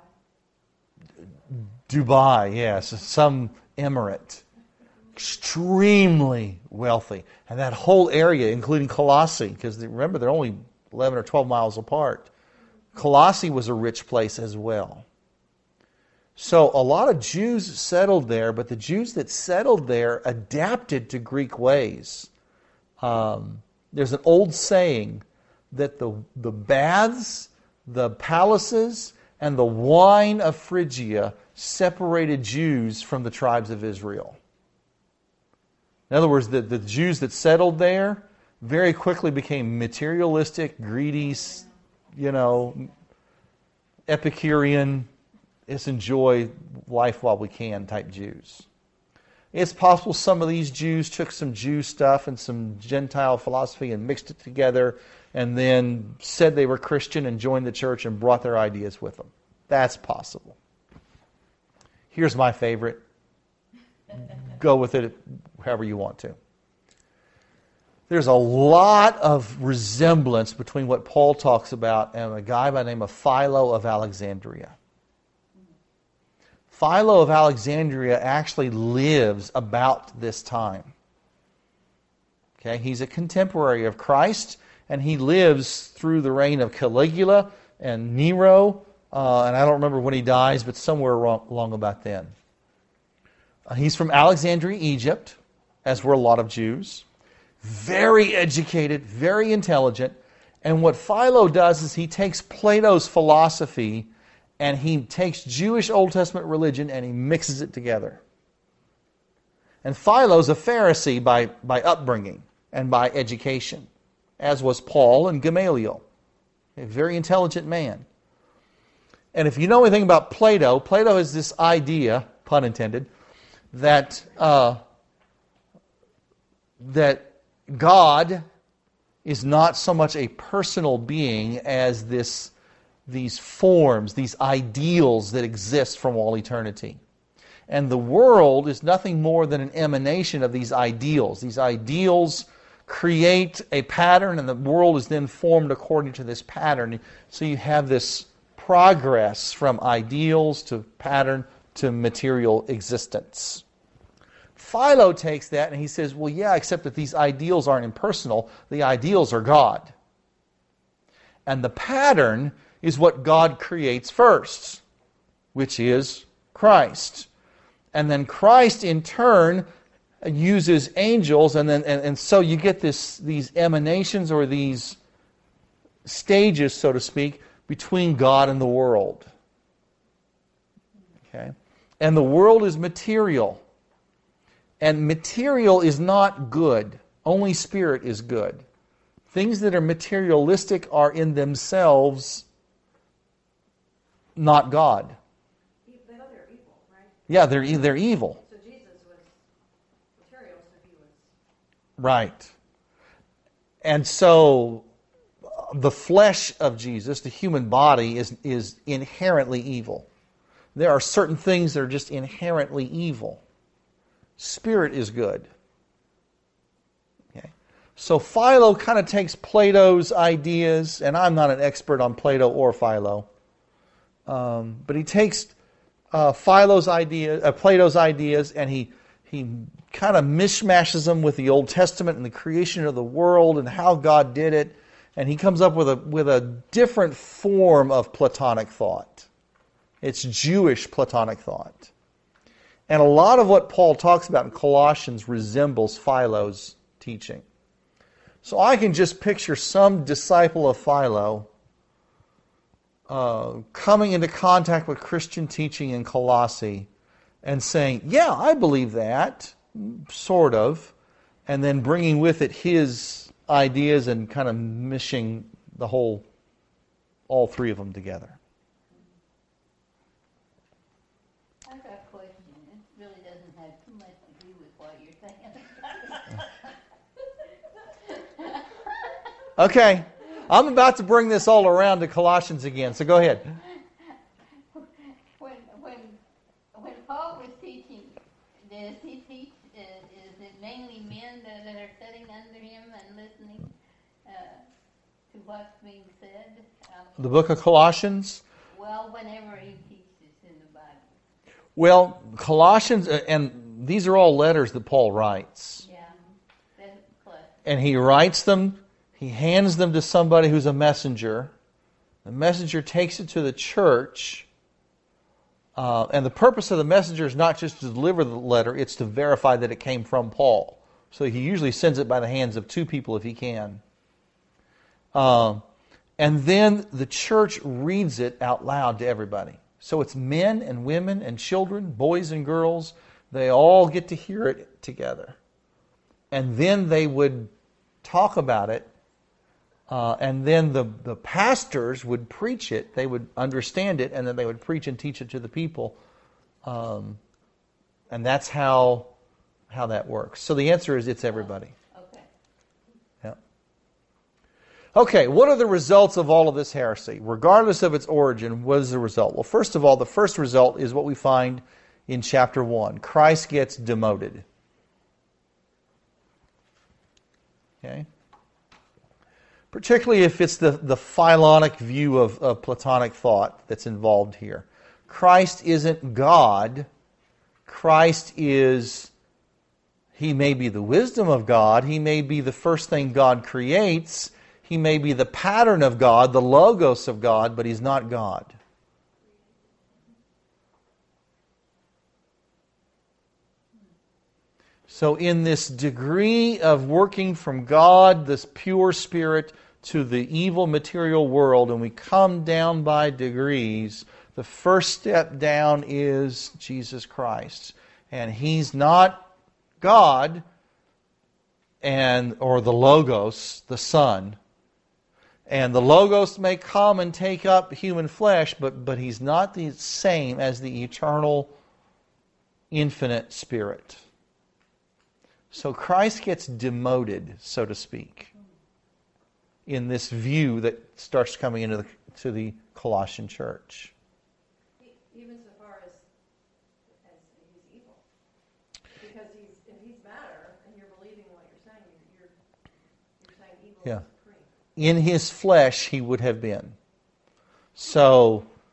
Dubai. Dubai, yes, some emirate. Extremely wealthy. And that whole area, including Colossae, because remember, they're only eleven or twelve miles apart. Colossae was a rich place as well. So a lot of Jews settled there, but the Jews that settled there adapted to Greek ways. Um, there's an old saying that the, the baths, the palaces, and the wine of Phrygia separated Jews from the tribes of Israel. In other words, the, the Jews that settled there very quickly became materialistic, greedy, you know, Epicurean, let's enjoy life while we can type Jews. It's possible some of these Jews took some Jew stuff and some Gentile philosophy and mixed it together and then said they were Christian and joined the church and brought their ideas with them. That's possible. Here's my favorite. Go with it however you want to. There's a lot of resemblance between what Paul talks about and a guy by the name of Philo of Alexandria. Philo of Alexandria actually lives about this time. Okay, he's a contemporary of Christ, and he lives through the reign of Caligula and Nero, uh, and I don't remember when he dies, but somewhere along about then. Uh, he's from Alexandria, Egypt, as were a lot of Jews. Very educated, very intelligent, and what Philo does is he takes Plato's philosophy and he takes Jewish Old Testament religion and he mixes it together. And Philo's a Pharisee by, by upbringing and by education, as was Paul and Gamaliel. A very intelligent man. And if you know anything about Plato, Plato has this idea, pun intended, that uh, that God is not so much a personal being as this these forms, these ideals that exist from all eternity. And the world is nothing more than an emanation of these ideals. These ideals create a pattern, and the world is then formed according to this pattern. So you have this progress from ideals to pattern to material existence. Philo takes that and he says, well, yeah, except that these ideals aren't impersonal. The ideals are God. And the pattern is what God creates first, which is Christ. And then Christ, in turn, uses angels, and then and, and so you get this these emanations or these stages, so to speak, between God and the world. Okay? And the world is material. And material is not good. Only spirit is good. Things that are materialistic are in themselves not God. They know they're evil, right? Yeah, they're e- they're evil. So Jesus was material, so he was. Right. And so the flesh of Jesus, the human body, is, is inherently evil. There are certain things that are just inherently evil. Spirit is good. Okay. So Philo kind of takes Plato's ideas, and I'm not an expert on Plato or Philo, um, but he takes uh, Philo's ideas, uh, Plato's ideas, and he he kind of mishmashes them with the Old Testament and the creation of the world and how God did it, and he comes up with a with a different form of Platonic thought. It's Jewish Platonic thought. And a lot of what Paul talks about in Colossians resembles Philo's teaching. So I can just picture some disciple of Philo uh, coming into contact with Christian teaching in Colossae and saying, yeah, I believe that, sort of, and then bringing with it his ideas and kind of mishing the whole, all three of them together. I've got a question. It really doesn't have too much to do with what you're saying. Okay, I'm about to bring this all around to Colossians again, so go ahead. When when when Paul was teaching, does he teach? Uh, is it mainly men that, that are sitting under him and listening uh, to what's being said? Um, The book of Colossians. well, whenever he teaches in the Bible. Well, Colossians, uh, and these are all letters that Paul writes. Yeah, that's plus. And he writes them, he hands them to somebody who's a messenger. The messenger takes it to the church. Uh, and the purpose of the messenger is not just to deliver the letter, it's to verify that it came from Paul. So he usually sends it by the hands of two people if he can. Um, and then the church reads it out loud to everybody. So it's men and women and children, boys and girls. They all get to hear it together. And then they would talk about it. Uh, and then the, the pastors would preach it. They would understand it. And then they would preach and teach it to the people. Um, and that's how, how that works. So the answer is it's everybody. Okay. Yeah. Okay, what are the results of all of this heresy? Regardless of its origin, what is the result? Well, first of all, the first result is what we find in chapter one. Christ gets demoted. Okay? Particularly if it's the, the Philonic view of, of Platonic thought that's involved here. Christ isn't God. Christ is, he may be the wisdom of God. He may be the first thing God creates. He may be the pattern of God, the logos of God, but he's not God. So in this degree of working from God, this pure spirit, to the evil material world, and we come down by degrees, the first step down is Jesus Christ. And he's not God, and or the Logos, the Son. And the Logos may come and take up human flesh, but, but he's not the same as the eternal, infinite Spirit. So Christ gets demoted, so to speak, in this view that starts coming into the, to the Colossian church. Even so far as, as he's evil. Because he's, if he's matter, and you're believing what you're saying, you're, you're saying evil Yeah. is supreme. In his flesh he would have been. So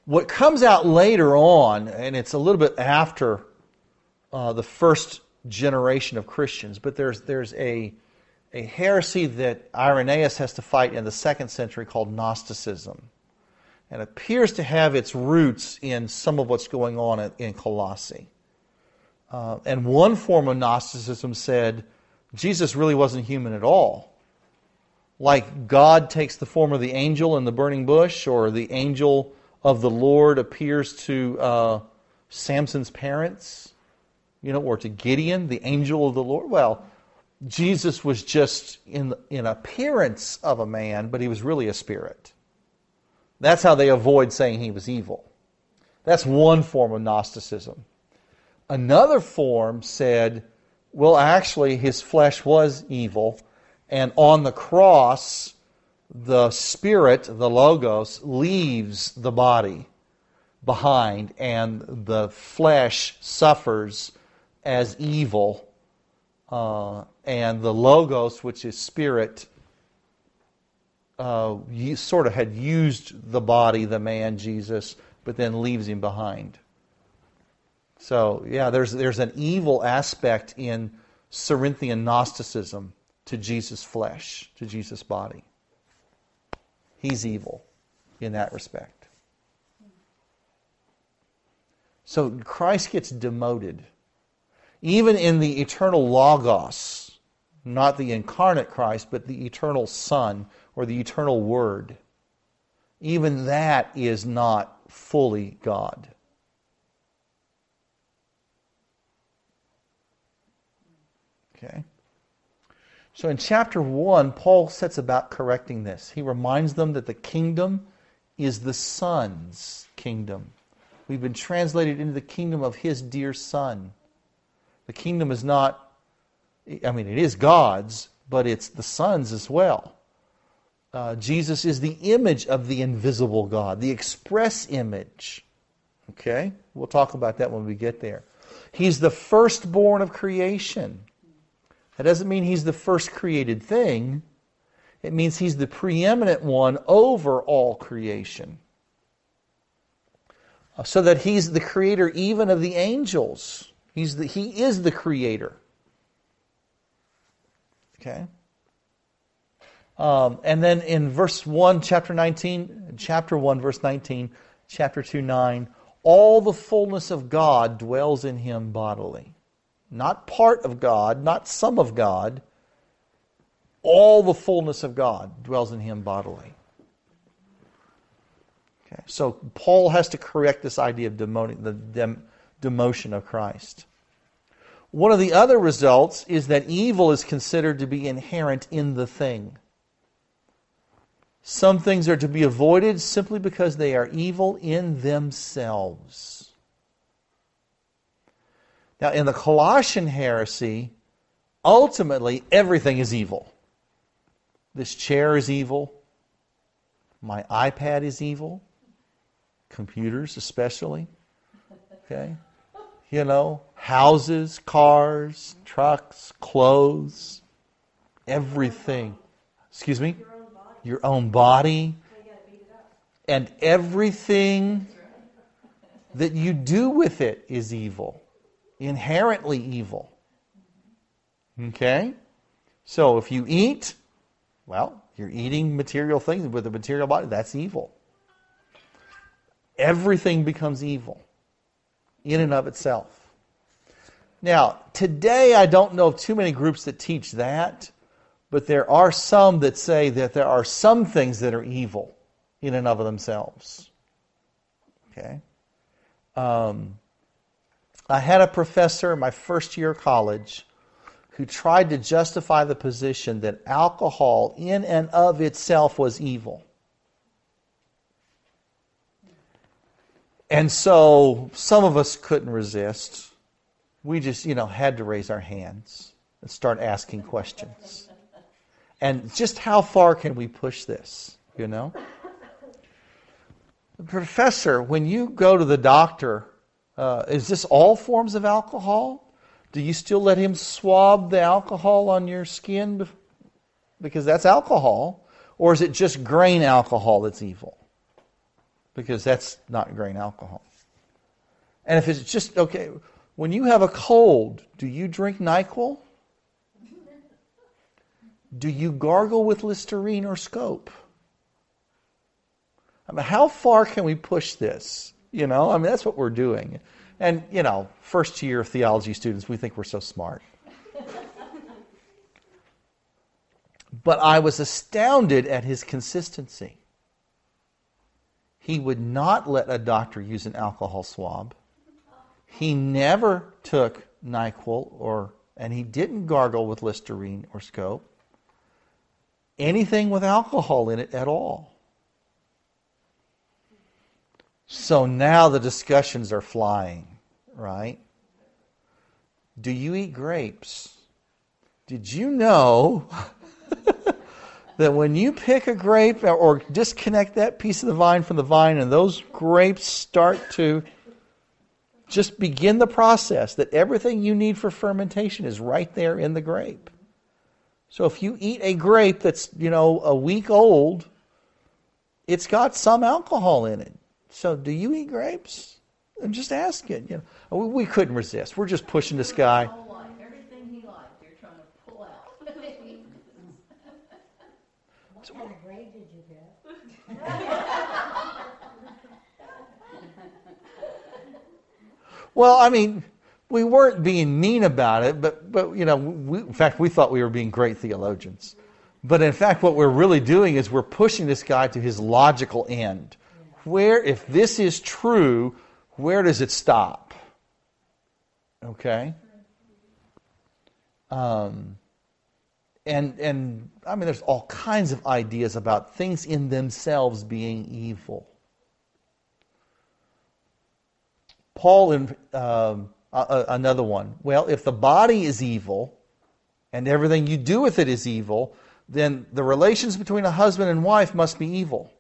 What comes out later on, and it's a little bit after uh, the first generation of Christians, but there's there's a a heresy that Irenaeus has to fight in the second century called Gnosticism, and appears to have its roots in some of what's going on in, in Colossae. Uh, and one form of Gnosticism said Jesus really wasn't human at all. Like God takes the form of the angel in the burning bush, or the angel of the Lord appears to uh, Samson's parents, you know, or to Gideon, the angel of the Lord. Well, Jesus was just in in appearance of a man, but he was really a spirit. That's how they avoid saying he was evil. That's one form of Gnosticism. Another form said, well, actually, his flesh was evil, and on the cross, the spirit, the logos, leaves the body behind, and the flesh suffers as evil, uh, and the logos, which is spirit, uh, you sort of had used the body, the man, Jesus, but then leaves him behind. So, yeah, there's there's an evil aspect in Cerinthian Gnosticism to Jesus' flesh, to Jesus' body. He's evil in that respect. So Christ gets demoted. Even in the eternal Logos, not the incarnate Christ, but the eternal Son or the eternal Word, even that is not fully God. Okay. So in chapter one, Paul sets about correcting this. He reminds them that the kingdom is the Son's kingdom. We've been translated into the kingdom of His dear Son. The kingdom is not, I mean, it is God's, but it's the Son's as well. Uh, Jesus is the image of the invisible God, the express image. Okay? We'll talk about that when we get there. He's the firstborn of creation. That doesn't mean He's the first created thing. It means He's the preeminent one over all creation. So that He's the creator even of the angels. He's the, he is the creator. Okay? Um, and then in verse one, chapter nineteen, chapter one, verse nineteen, chapter two, nine, all the fullness of God dwells in Him bodily. Not part of God, not some of God. All the fullness of God dwells in Him bodily. Okay, so Paul has to correct this idea of demoting, the dem, demotion of Christ. One of the other results is that evil is considered to be inherent in the thing. Some things are to be avoided simply because they are evil in themselves. Now, in the Colossian heresy, ultimately everything is evil. This chair is evil. My iPad is evil. Computers especially. Okay? You know, houses, cars, trucks, clothes, everything. Excuse me? Your own body. And everything that you do with it is evil. Inherently evil. Okay? So if you eat, well, you're eating material things with a material body. That's evil. Everything becomes evil in and of itself. Now, today I don't know of too many groups that teach that, but there are some that say that there are some things that are evil in and of themselves. Okay? Um, I had a professor in my first year of college who tried to justify the position that alcohol in and of itself was evil. And so some of us couldn't resist. We just, you know, had to raise our hands and start asking questions. And just how far can we push this, you know? Professor, when you go to the doctor, uh, is this all forms of alcohol? Do you still let him swab the alcohol on your skin? Because that's alcohol. Or is it just grain alcohol that's evil? because that's not grain alcohol. And if it's just, okay, when you have a cold, do you drink NyQuil? Do you gargle with Listerine or Scope? I mean, how far can we push this? You know, I mean, that's what we're doing. And, you know, first year theology students, we think we're so smart. But I was astounded at his consistency. He would not let a doctor use an alcohol swab. He never took NyQuil, or, and he didn't gargle with Listerine or Scope. Anything with alcohol in it at all. So now the discussions are flying, right? Do you eat grapes? Did you know that when you pick a grape or disconnect that piece of the vine from the vine and those grapes start to just begin the process, that everything you need for fermentation is right there in the grape? So if you eat a grape that's, you know, a week old, it's got some alcohol in it. So do you eat grapes? I'm just asking. You know, we, we couldn't resist. We're just pushing this guy. His whole life, everything he liked, you're trying to pull out. What kind of grade did you get? Well, I mean, we weren't being mean about it, but, but you know, we, in fact, we thought we were being great theologians. But in fact, what we're really doing is we're pushing this guy to his logical end. Where, if this is true, where does it stop? Okay? Um, and, and, I mean, there's all kinds of ideas about things in themselves being evil. Paul, in um, uh, another one. Well, if the body is evil, and everything you do with it is evil, then the relations between a husband and wife must be evil.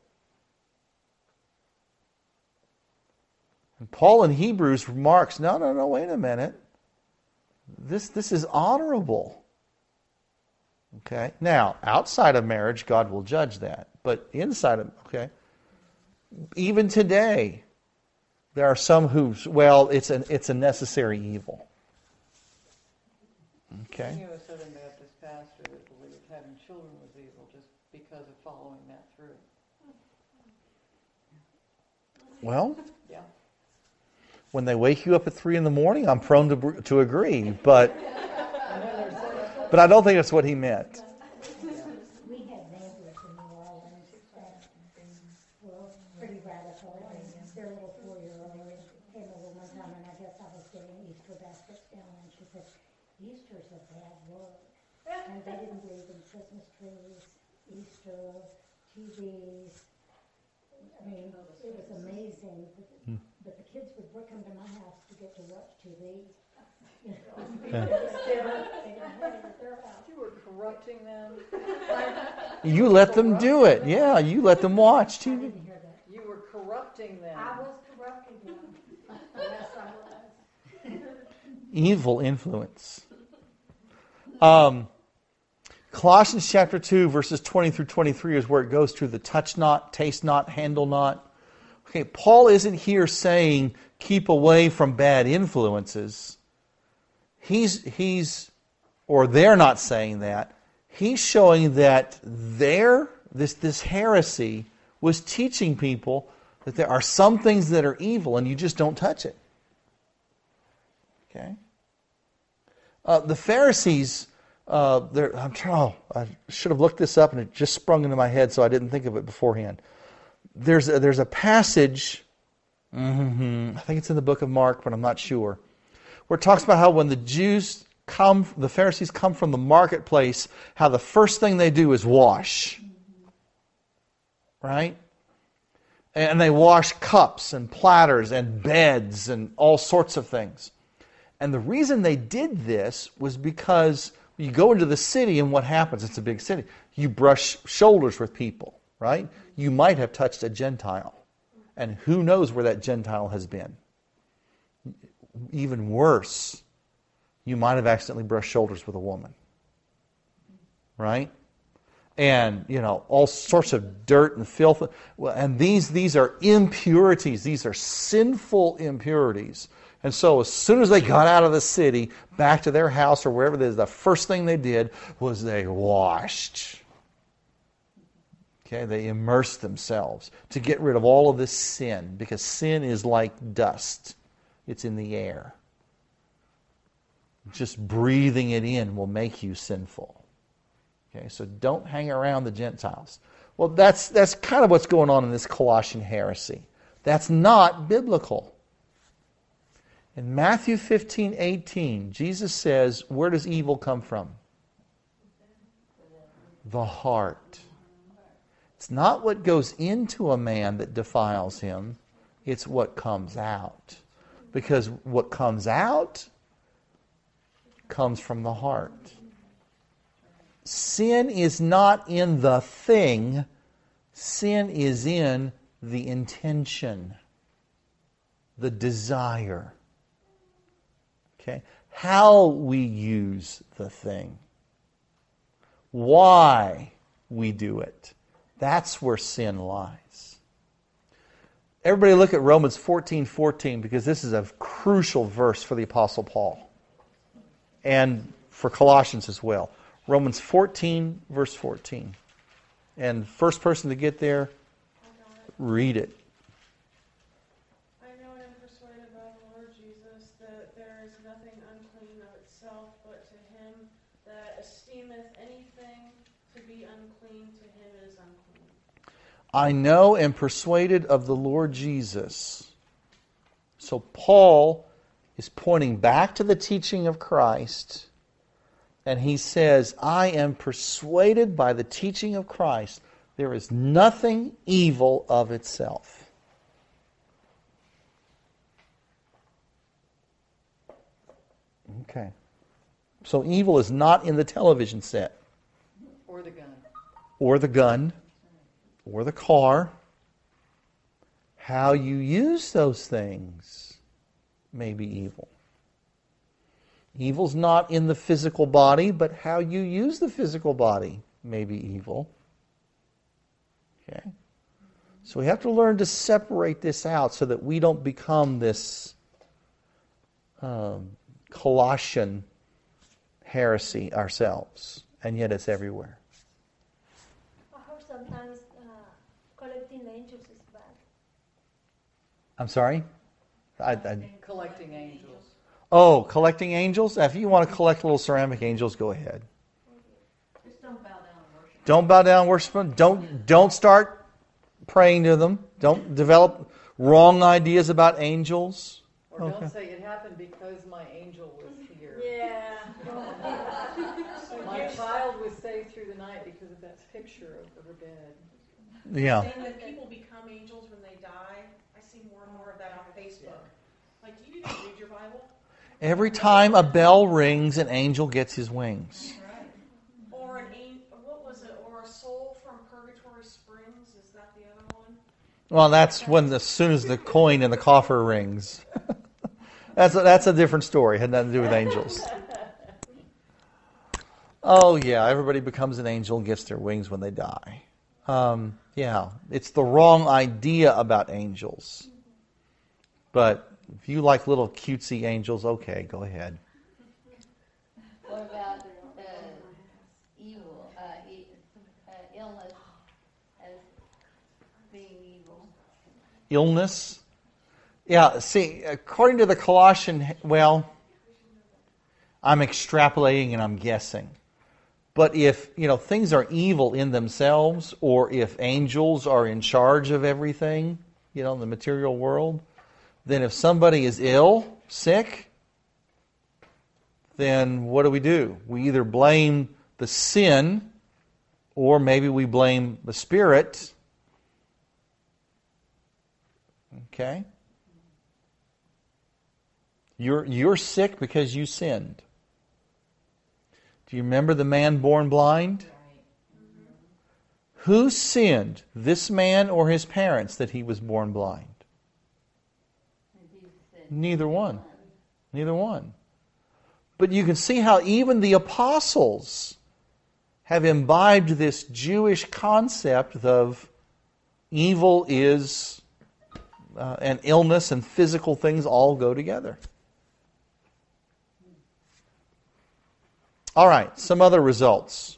And Paul in Hebrews remarks, no, no, no, wait a minute. This, this is honorable. Okay? Now, outside of marriage, God will judge that. But inside of, okay? Even today, there are some who, well, it's an, it's a necessary evil. Okay? I knew a Southern Baptist pastor that believed having children was evil just because of following that through. Well, Yeah. when they wake you up at three in the morning, I'm prone to to agree, but but I don't think that's what he meant. We had neighbors in New Orleans that were pretty radical, and their little four-year-old came over one time, and I guess I was getting Easter baskets down, and she said, Easter's a bad word. And they didn't believe in Christmas trees, Easter, T Vs. I mean, it was amazing. But, but the kids would come to my house to get to watch T V. You know, Yeah. they didn't have it at their house. You were corrupting them. You let them do it. Yeah, you let them watch I T V. didn't hear that. You were corrupting them. I was corrupting them. Yes, I was. Evil influence. Um, Colossians chapter two, verses twenty through twenty-three is where it goes through the touch not, taste not, handle not. Okay, Paul isn't here saying keep away from bad influences. He's, he's, or they're not saying that. He's showing that their, this, this heresy was teaching people that there are some things that are evil and you just don't touch it. Okay? Uh, the Pharisees, uh, I'm trying, oh, I should have looked this up and it just sprung into my head, so I didn't think of it beforehand. There's a, there's a passage, mm-hmm, I think it's in the book of Mark, but I'm not sure, where it talks about how when the Jews come, the Pharisees come from the marketplace, how the first thing they do is wash. Right? And they wash cups and platters and beds and all sorts of things. And the reason they did this was because you go into the city and what happens? It's a big city. You brush shoulders with people, right? You might have touched a Gentile. And who knows where that Gentile has been? Even worse, you might have accidentally brushed shoulders with a woman. Right? and, you know, all sorts of dirt and filth. Well, and these, these are impurities. These are sinful impurities. And so as soon as they got out of the city, back to their house or wherever it is, the first thing they did was they washed. Okay, they immersed themselves to get rid of all of this sin, because sin is like dust. It's in the air. Just breathing it in will make you sinful. Okay, so don't hang around the Gentiles. Well, that's that's kind of what's going on in this Colossian heresy. That's not biblical. In Matthew fifteen eighteen, Jesus says, where does evil come from? The heart. It's not what goes into a man that defiles him. It's what comes out. Because what comes out comes from the heart. Sin is not in the thing. Sin is in the intention, the desire. Okay? How we use the thing. Why we do it. That's where sin lies. Everybody look at Romans fourteen fourteen, because this is a crucial verse for the Apostle Paul. And for Colossians as well. Romans fourteen, verse fourteen. And first person to get there, read it. I know and am persuaded by the Lord Jesus that there is nothing unclean of itself, but to him that esteemeth anything to be unclean, to him it is unclean. I know and persuaded of the Lord Jesus. So Paul is pointing back to the teaching of Christ, and he says, I am persuaded by the teaching of Christ. There is nothing evil of itself. Okay. So evil is not in the television set. Or the gun. Or the gun. Or the car. How you use those things may be evil. Evil's not in the physical body, but how you use the physical body may be evil. Okay? So we have to learn to separate this out so that we don't become this um, Colossian heresy ourselves. And yet it's everywhere. I heard sometimes uh, collecting angels is bad. I'm sorry? I, I, Collecting angels. oh, collecting angels? If you want to collect little ceramic angels, go ahead. Just don't bow down and worship. Don't bow down and worship them. Don't, don't start praying to them. Don't develop wrong ideas about angels. Or Okay. don't say it happened because my angel was here. Yeah. My child was saved through the night because of that picture of her bed. Yeah. Saying that people become angels when they die. I see more and more of that on Facebook. Like, do you need to read your Bible? Every time a bell rings, an angel gets his wings. Or an angel, what was it? Or a soul from Purgatory Springs? Is that the other one? Well, that's when, as soon as the coin in the coffer rings. that's a, that's a different story. It had nothing to do with angels. Oh, yeah, everybody becomes an angel and gets their wings when they die. Um, yeah, it's the wrong idea about angels. But if you like little cutesy angels, okay, go ahead. What about uh, evil, uh, e- uh, illness as being evil? Illness? Yeah, see, according to the Colossian, well, I'm extrapolating and I'm guessing. But if, you know, things are evil in themselves, or if angels are in charge of everything, you know, in the material world, then if somebody is ill, sick, then what do we do? We either blame the sin, or maybe we blame the spirit. Okay? You're, you're sick because you sinned. Do you remember the man born blind? Who sinned, this man or his parents, that he was born blind? Neither one. Neither one. But you can see how even the apostles have imbibed this Jewish concept of evil is, uh, and illness and physical things all go together. All right, some other results.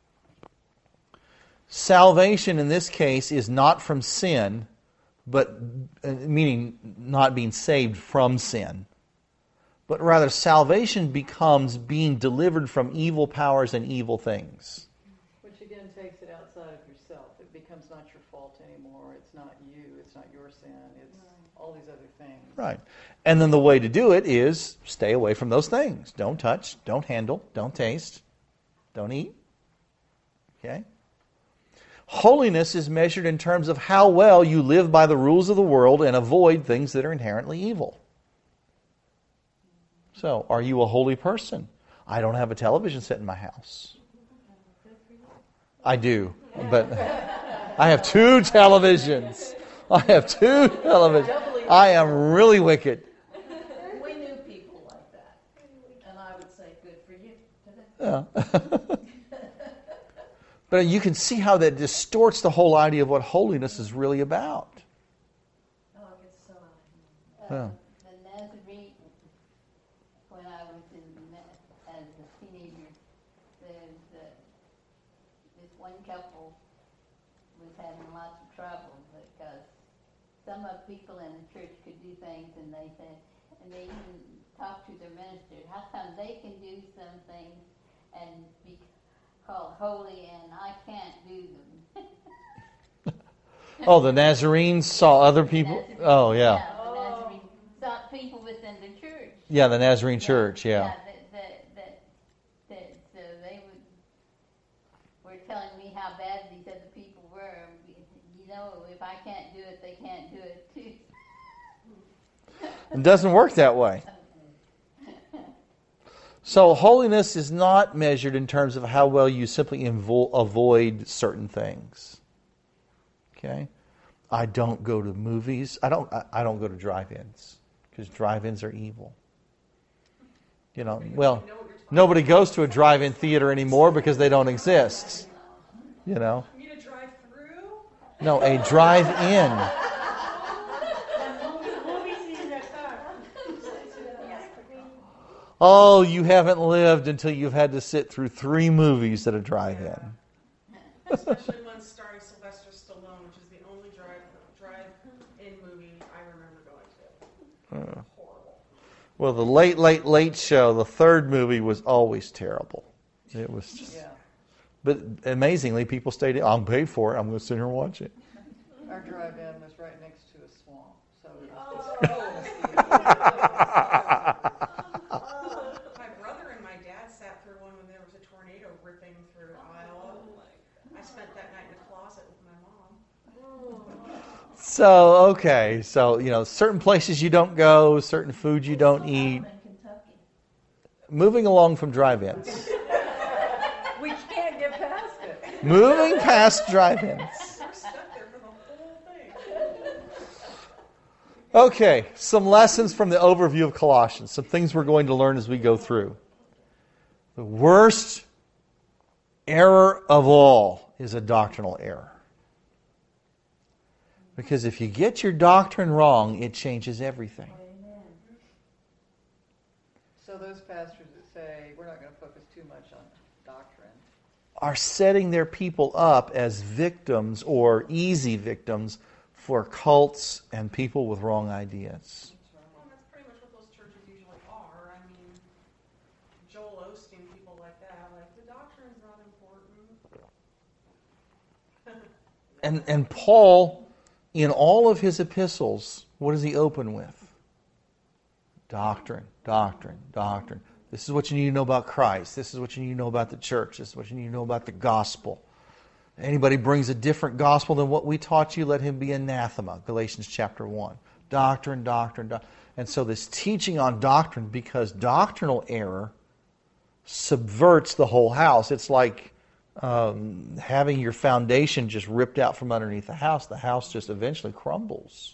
Salvation in this case is not from sin, but uh, meaning not being saved from sin. But rather, salvation becomes being delivered from evil powers and evil things. Which again takes it outside of yourself. It becomes not your fault anymore. It's not you. It's not your sin. It's all these other things. Right. And then the way to do it is stay away from those things. Don't touch, don't handle, don't taste, don't eat. Okay? Holiness is measured in terms of how well you live by the rules of the world and avoid things that are inherently evil. So, are you a holy person? I don't have a television set in my house. I do, but I have two televisions. I have two televisions. I am really wicked. We knew people like that, and I would say, good for you. Yeah. But you can see how that distorts the whole idea of what holiness is really about. Oh, it gets so out of Uh, hand. Yeah. The Nazarene, when I was in Na- as a teenager, there's uh, this one couple was having lots of trouble because some of the people in the church could do things, and they said, and they even talked to their minister, how come they can do some things and be called holy, and I can't do them. Oh, the Nazarenes saw other people? Nazarene, Oh, yeah. Yeah, the Nazarene saw people within the church. Yeah, the Nazarene church, yeah. Yeah, that, that, that, that, so they would, were telling me how bad these other people were. You know, if I can't do it, they can't do it too. It doesn't work that way. So holiness is not measured in terms of how well you simply invo- avoid certain things. Okay? I don't go to movies. I don't I, I don't go to drive-ins because drive-ins are evil. You know, well, nobody goes to a drive-in theater anymore because they don't exist. You know? You need a drive-through? No, a drive-in. Oh, you haven't lived until you've had to sit through three movies at a drive-in. Especially one starring Sylvester Stallone, which is the only drive drive-in movie I remember going to. Uh, Horrible. well, the Late, Late, Late Show, the third movie, was always terrible. It was just... Yeah. But amazingly, people stayed in. I'll pay for it. I'm going to sit here and watch it. Our drive-in was right next to a swamp, so it was Oh. just My brother and my dad sat through one when there was a tornado ripping through Iowa. I spent that night in the closet with my mom. So, okay. So, you know, certain places you don't go, certain foods you don't eat. In Kentucky. Moving along from drive-ins. we can't get past it. Moving past drive-ins. We're stuck there for the whole thing. Okay, some lessons from the overview of Colossians. Some things we're going to learn as we go through. The worst error of all is a doctrinal error. Because if you get your doctrine wrong, it changes everything. Amen. So those pastors that say we're not going to focus too much on doctrine. Are setting their people up as victims or easy victims for cults and people with wrong ideas. Well, that's pretty much what those churches usually are. I mean, Joel Osteen, people like that, like, the doctrine's not important. And and Paul, in all of his epistles, what does he open with? Doctrine, doctrine, doctrine. This is what you need to know about Christ. This is what you need to know about the church. This is what you need to know about the gospel. Anybody brings a different gospel than what we taught you, let him be anathema. Galatians chapter one. Doctrine, doctrine, doctrine. And so this teaching on doctrine, because doctrinal error subverts the whole house. It's like um, having your foundation just ripped out from underneath the house. The house just eventually crumbles.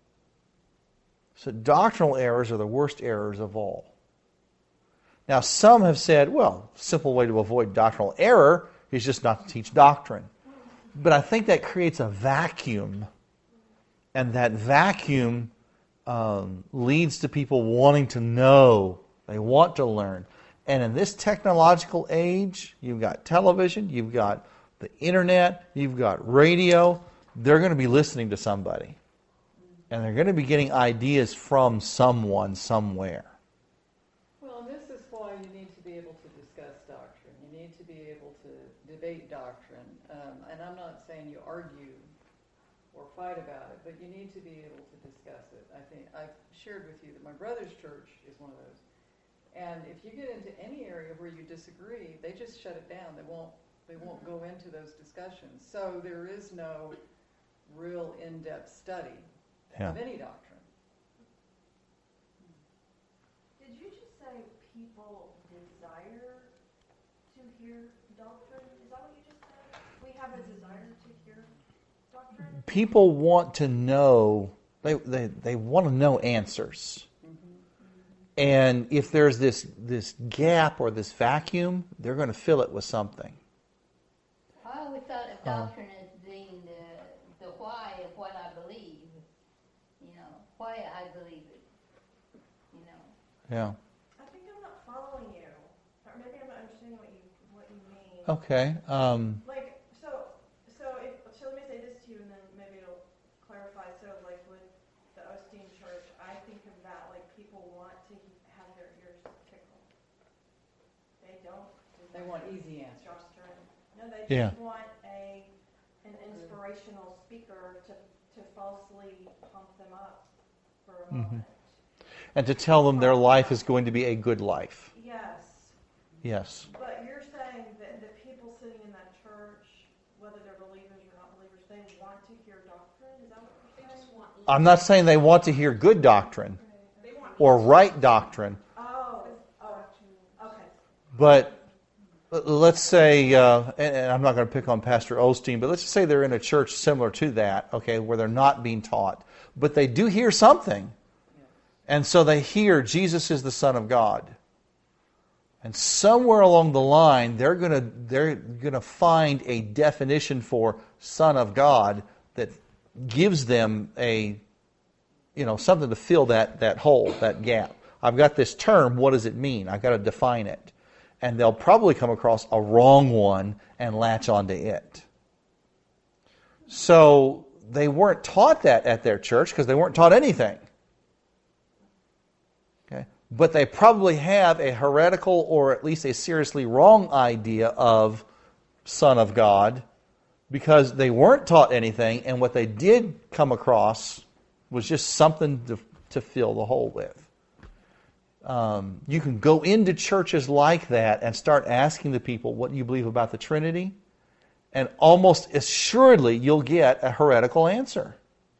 So doctrinal errors are the worst errors of all. Now, some have said, well, simple way to avoid doctrinal error is just not to teach doctrine. But I think that creates a vacuum, and that vacuum um, leads to people wanting to know. They want to learn. And in this technological age, you've got television, you've got the internet, you've got radio. They're going to be listening to somebody. And they're going to be getting ideas from someone somewhere. Well, and this is why you need to be able to discuss doctrine. You need to be able to debate doctrine. Um, and I'm not saying you argue or fight about it, but you need to be able to discuss it. I think I've shared with you that my brother's church is one of those. And if you get into any area where you disagree, they just shut it down. They won't they won't go into those discussions. So there is no real in-depth study Yeah. of any doctrine. Did you just say people desire to hear doctrine? Is that what you just said? We have a desire to hear doctrine? People want to know, they, they, they want to know answers. And if there's this this gap or this vacuum, they're going to fill it with something. I always thought of doctrine as being the, the why of what I believe. You know, why I believe it. You know. Yeah. I think I'm not following you. Or maybe I'm not understanding what you what you mean. Okay. Um, Like, so, so, if, so let me say this to you, and then maybe it'll clarify. So, like with the Osteen Church, I think of that like people want to have their ears tickled. They don't. They want easy answers. Doctrine. No, they Yeah. just want a an inspirational speaker to to falsely pump them up for a moment. and to tell them their life is going to be a good life. Yes, Yes. but you're saying that the people sitting in that church, whether they're believers or not believers, they want to hear doctrine? Is that what you're saying? Just want I'm not saying they want to hear good doctrine they want or right doctrine, Oh, oh, okay. but let's say, uh, and and I'm not going to pick on Pastor Osteen, but let's just say they're in a church similar to that, okay, where they're not being taught, but they do hear something. And so they hear Jesus is the Son of God. And somewhere along the line, they're going to they're going to find a definition for Son of God that gives them a, you know, something to fill that that hole, that gap. I've got this term. What does it mean? I've got to define it. And they'll probably come across a wrong one and latch onto it. So they weren't taught that at their church because they weren't taught anything. Okay? But they probably have a heretical or at least a seriously wrong idea of Son of God because they weren't taught anything, and what they did come across was just something to, to fill the hole with. Um, you can go into churches like that and start asking the people what you believe about the Trinity, and almost assuredly you'll get a heretical answer.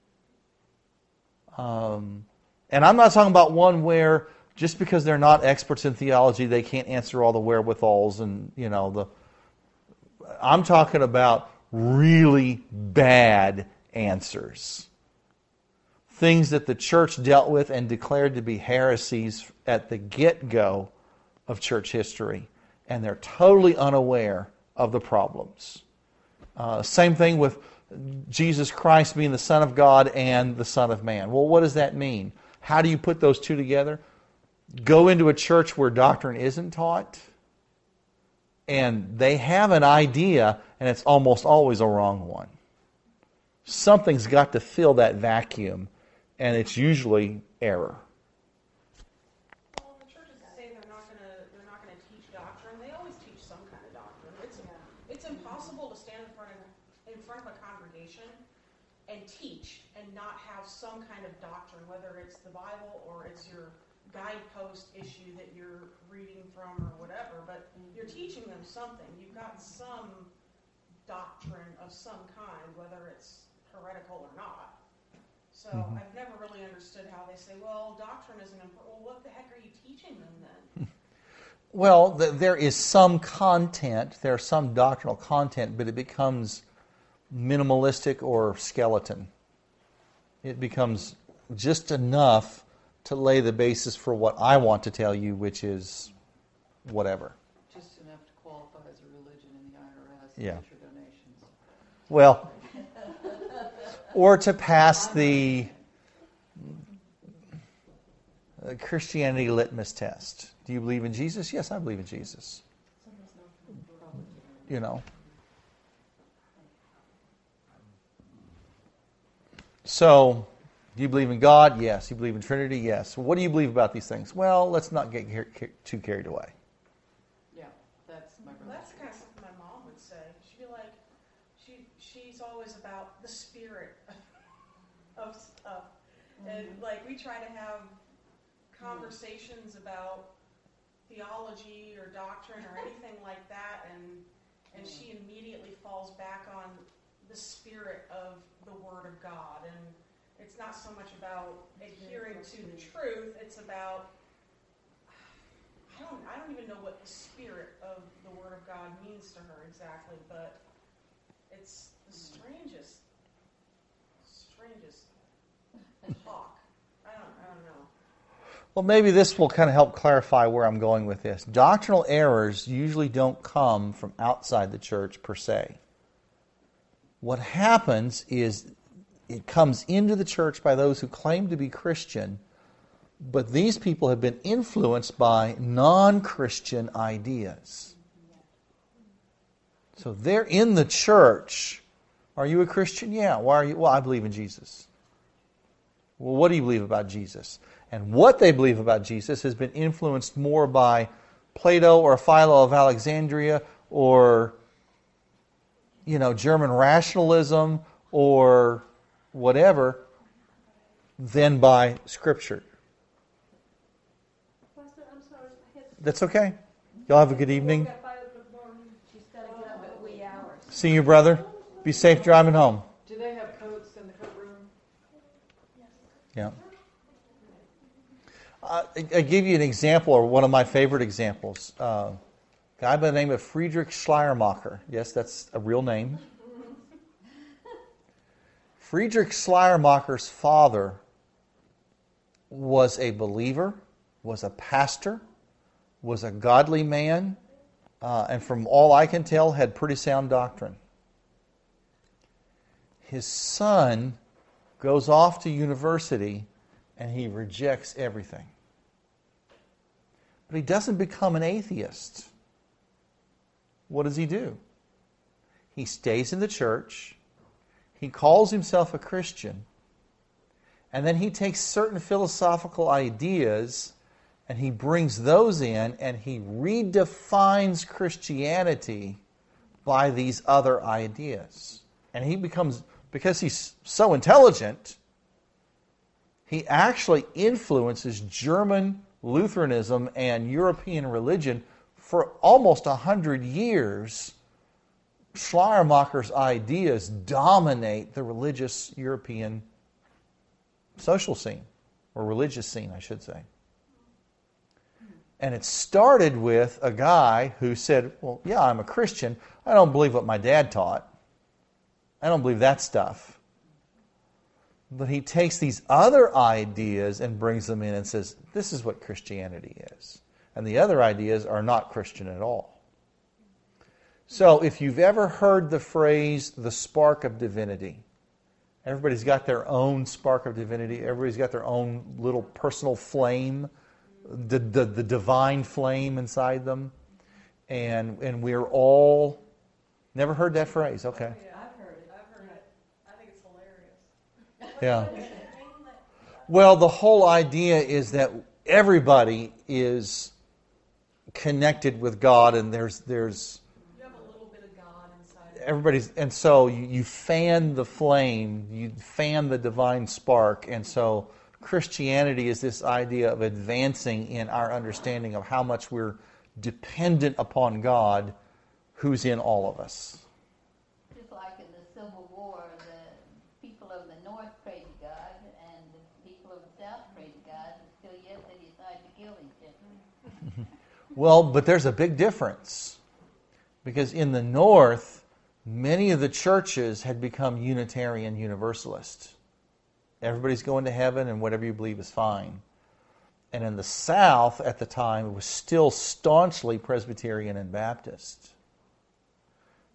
Um, and I'm not talking about one where just because they're not experts in theology, they can't answer all the wherewithals and, you know, the. I'm talking about really bad answers. Things that the church dealt with and declared to be heresies at the get-go of church history. And they're totally unaware of the problems. Uh, same thing with Jesus Christ being the Son of God and the Son of Man. Well, what does that mean? How do you put those two together? Go into a church where doctrine isn't taught, and they have an idea, and it's almost always a wrong one. Something's got to fill that vacuum, and it's usually error. Well, the churches that say they're not gonna they're not gonna teach doctrine, they always teach some kind of doctrine. It's it's impossible to stand in front of in front of a congregation and teach and not have some kind of doctrine, whether it's the Bible or it's your guidepost issue that you're reading from or whatever, but you're teaching them something. You've got some doctrine of some kind, whether it's heretical or not. So Mm-hmm. I've never really understood how they say, well, doctrine isn't important. Well, what the heck are you teaching them then? Well, th- there is some content, there's some doctrinal content, but it becomes minimalistic or skeleton. It becomes just enough to lay the basis for what I want to tell you, which is whatever. Just enough to qualify as a religion in the I R S. Yeah. Get your donations. Well, or to pass the uh, Christianity litmus test. Do you believe in Jesus? Yes, I believe in Jesus. You know. So, do you believe in God? Yes. Do you believe in Trinity? Yes. What do you believe about these things? Well, let's not get car- car- too carried away. Yeah, that's my brother. That's kind of something my mom would say. She'd be like, she she's always about the spirit of stuff. And like we try to have conversations about theology or doctrine or anything like that, and and she immediately falls back on the spirit of the Word of God. And it's not so much about adhering to the truth, it's about I don't I don't even know what the spirit of the Word of God means to her exactly, but it's the strangest strangest talk. I don't I don't know. Well, maybe this will kind of help clarify where I'm going with this. Doctrinal errors usually don't come from outside the church per se. What happens is it comes into the church by those who claim to be Christian, but these people have been influenced by non-Christian ideas. So they're in the church. Are you a Christian? Yeah. Why are you? Well, I believe in Jesus. Well, what do you believe about Jesus? And what they believe about Jesus has been influenced more by Plato or Philo of Alexandria or, you know, German rationalism or whatever than by Scripture. Pastor, I'm sorry. I had That's okay. Y'all have a good evening. at five in the morning. She's got to get up at wee hours. See you, brother. Be safe driving home. Do they have coats in the coat room? Yeah. Uh, I, I give you an example, or one of my favorite examples. Uh, a guy by the name of Friedrich Schleiermacher. Yes, that's a real name. Friedrich Schleiermacher's father was a believer, was a pastor, was a godly man, uh, and from all I can tell, had pretty sound doctrine. His son goes off to university and he rejects everything. But he doesn't become an atheist. What does he do? He stays in the church. He calls himself a Christian. And then he takes certain philosophical ideas and he brings those in and he redefines Christianity by these other ideas. And he becomes, because he's so intelligent, he actually influences German Lutheranism and European religion for almost a hundred years. Schleiermacher's ideas dominate the religious European social scene, or religious scene, I should say. And it started with a guy who said, well, yeah, I'm a Christian. I don't believe what my dad taught. I don't believe that stuff. But he takes these other ideas and brings them in and says, this is what Christianity is. And the other ideas are not Christian at all. So if you've ever heard the phrase, the spark of divinity, everybody's got their own spark of divinity. Everybody's got their own little personal flame, the, the, the divine flame inside them. And, and we're all... Never heard that phrase? Okay. Yeah, I've heard it. I've heard it. I think it's hilarious. Yeah. Well, the whole idea is that everybody is connected with God, and there's there's You have a little bit of God inside. everybody's, and so you, you fan the flame, you fan the divine spark, and so Christianity is this idea of advancing in our understanding of how much we're dependent upon God, who's in all of us. Just like in the Civil War, the people of the North prayed to God, and the people of the South prayed to God, and still yet they decide to kill each other. Well, but there's a big difference. Because in the North, many of the churches had become Unitarian Universalist. Everybody's going to heaven and whatever you believe is fine. And in the South, at the time, it was still staunchly Presbyterian and Baptist.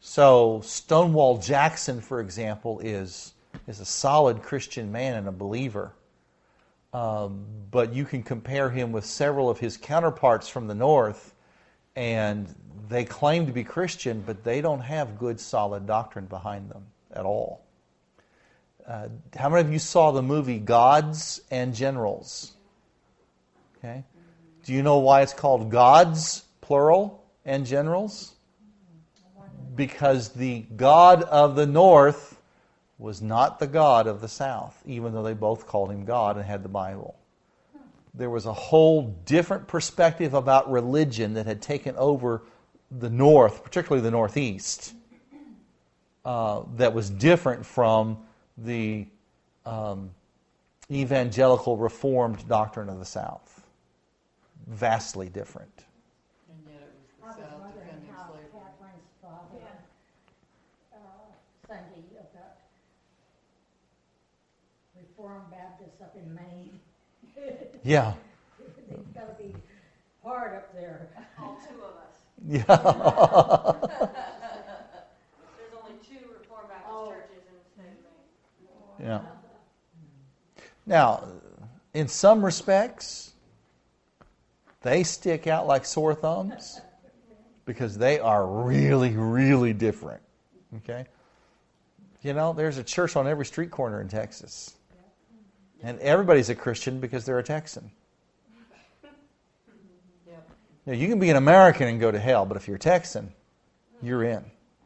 So Stonewall Jackson, for example, is is a solid Christian man and a believer. Um, but you can compare him with several of his counterparts from the North, and they claim to be Christian, but they don't have good, solid doctrine behind them at all. Uh, how many of you saw the movie Gods and Generals? Okay. Do you know why it's called Gods, plural, and Generals? Because the God of the North was not the God of the South, even though they both called him God and had the Bible. There was a whole different perspective about religion that had taken over the North, particularly the Northeast, uh, that was different from the um, evangelical Reformed doctrine of the South. Vastly different. And yet it I was the was South wondering defending how slavery. Catherine's father, uh, Sunday, of the Reformed Baptist up in Maine. Yeah. It's gotta be hard up there. All two of us. Yeah. There's only two Reformed Baptist Oh. churches in the state of Maine. Yeah. Now, in some respects, they stick out like sore thumbs because they are really, really different. Okay? You know, there's a church on every street corner in Texas. And everybody's a Christian because they're a Texan. Yep. Now, you can be an American and go to hell, but if you're a Texan, you're in.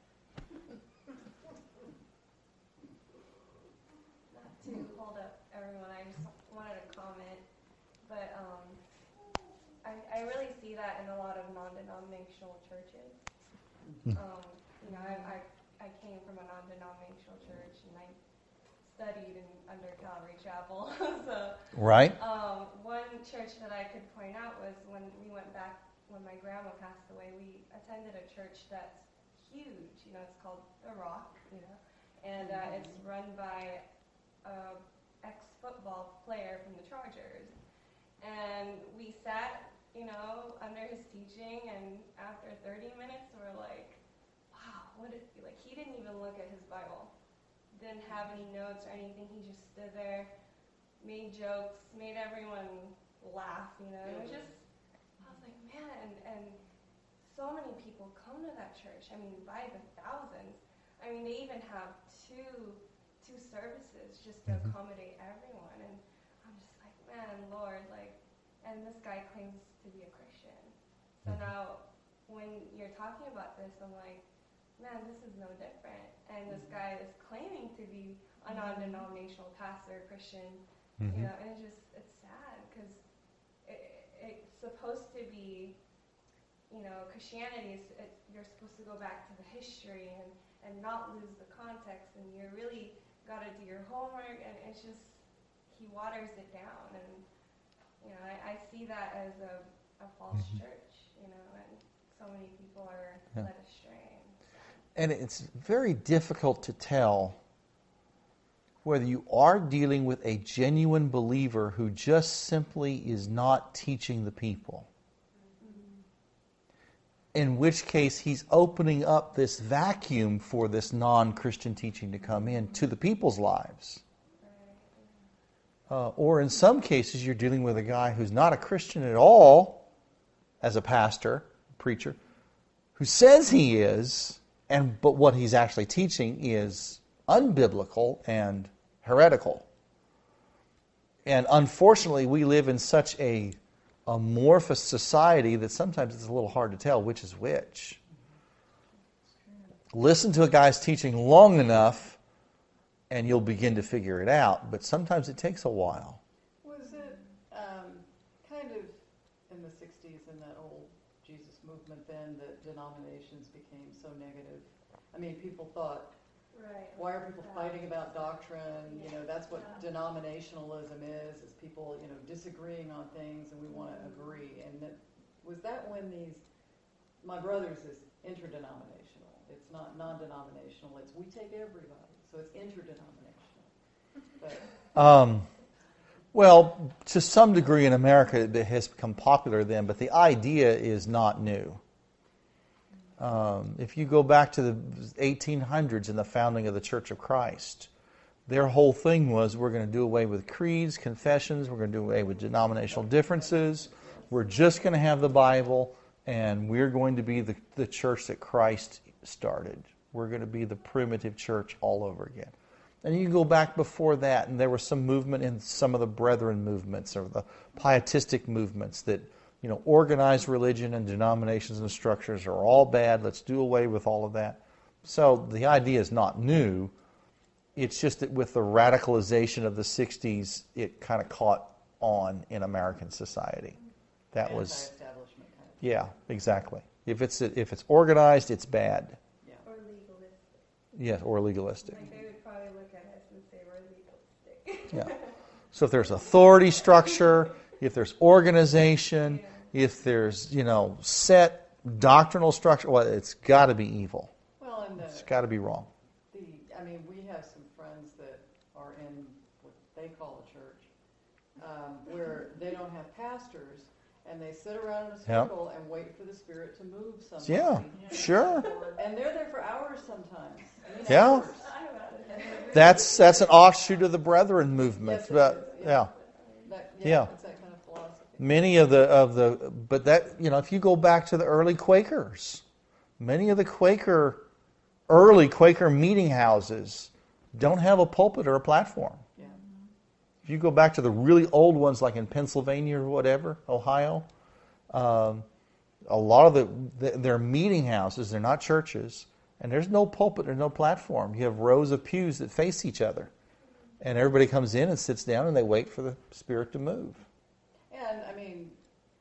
Not to hold up everyone, I just wanted to comment, but um, I, I really see that in a lot of non-denominational churches. Hmm. Um, you know, I, I, I came from a non-denominational church, and I studied in, under Calvary Chapel. so Right? um, one church that I could point out was when we went back, when my grandma passed away, we attended a church that's huge. You know, it's called The Rock, you know, and uh, it's run by a ex-football player from the Chargers. And we sat, you know, under his teaching, and after thirty minutes, we're like, wow, what is, like, he didn't even look at his Bible. Didn't have any notes or anything. He just stood there, made jokes, made everyone laugh, you know. It was just, I was like, man, and, and so many people come to that church. I mean, by the thousands. I mean, they even have two two services just to accommodate everyone. And I'm just like, man, Lord, like, and this guy claims to be a Christian. So now, when you're talking about this, I'm like, man, this is no different. And this guy is claiming to be a non-denominational pastor, Christian, Mm-hmm. you know, and it's just, it's sad because it, it's supposed to be, you know, Christianity is, it, you're supposed to go back to the history and, and not lose the context, and you really got to do your homework, and it's just, he waters it down, and, you know, I, I see that as a, a false Mm-hmm. church, you know, and so many people are Yeah. led astray. And it's very difficult to tell whether you are dealing with a genuine believer who just simply is not teaching the people. In which case, he's opening up this vacuum for this non-Christian teaching to come in to the people's lives. Uh, or in some cases, you're dealing with a guy who's not a Christian at all, as a pastor, preacher, who says he is, and but what he's actually teaching is unbiblical and heretical. And unfortunately, we live in such a amorphous society that sometimes it's a little hard to tell which is which. Listen to a guy's teaching long enough, and you'll begin to figure it out. But sometimes it takes a while. Was it um, kind of in the sixties, in that old Jesus movement then, that denominations became so negative? I mean, people thought, Right. why are people fighting about doctrine? You know, that's what denominationalism is, is people, you know, disagreeing on things, and we want to agree. And that, was that when these, my brother's is interdenominational. It's not non-denominational. It's we take everybody. So it's interdenominational. But Um, well, to some degree in America it has become popular then, but the idea is not new. Um, if you go back to the eighteen hundreds and the founding of the Church of Christ, their whole thing was, we're going to do away with creeds, confessions, we're going to do away with denominational differences, we're just going to have the Bible, and we're going to be the, the church that Christ started. We're going to be the primitive church all over again. And you can go back before that, and there was some movement in some of the Brethren movements or the pietistic movements that, you know, organized religion and denominations and structures are all bad. Let's do away with all of that. So the idea is not new. It's just that with the radicalization of the sixties, it kind of caught on in American society. That was, Anti-establishment kind of. yeah, exactly. If it's if it's organized, it's bad. Or legalistic. Yes, or legalistic. Like they would probably look at us and say we're legalistic. Yeah. So if there's authority structure, if there's organization, if there's, you know, set doctrinal structure, well, it's got to be evil. Well, and the, It's got to be wrong. the, I mean, we have some friends that are in what they call a church, um, where they don't have pastors, and they sit around in a Yeah. circle and wait for the Spirit to move somebody. Yeah, sure. And they're there for hours sometimes. I mean, Yeah. hours. That's that's an offshoot of the Brethren movement. Yes, it But is, yeah. That, Yeah. yeah, it's that kind of philosophy. Many of the of the but that, you know, if you go back to the early Quakers, many of the Quaker early Quaker meeting houses don't have a pulpit or a platform. Yeah. If you go back to the really old ones, like in Pennsylvania or whatever, Ohio, um, a lot of the, the they're meeting houses. They're not churches, and there's no pulpit, there's no platform. You have rows of pews that face each other, and everybody comes in and sits down, and they wait for the Spirit to move. And, I mean,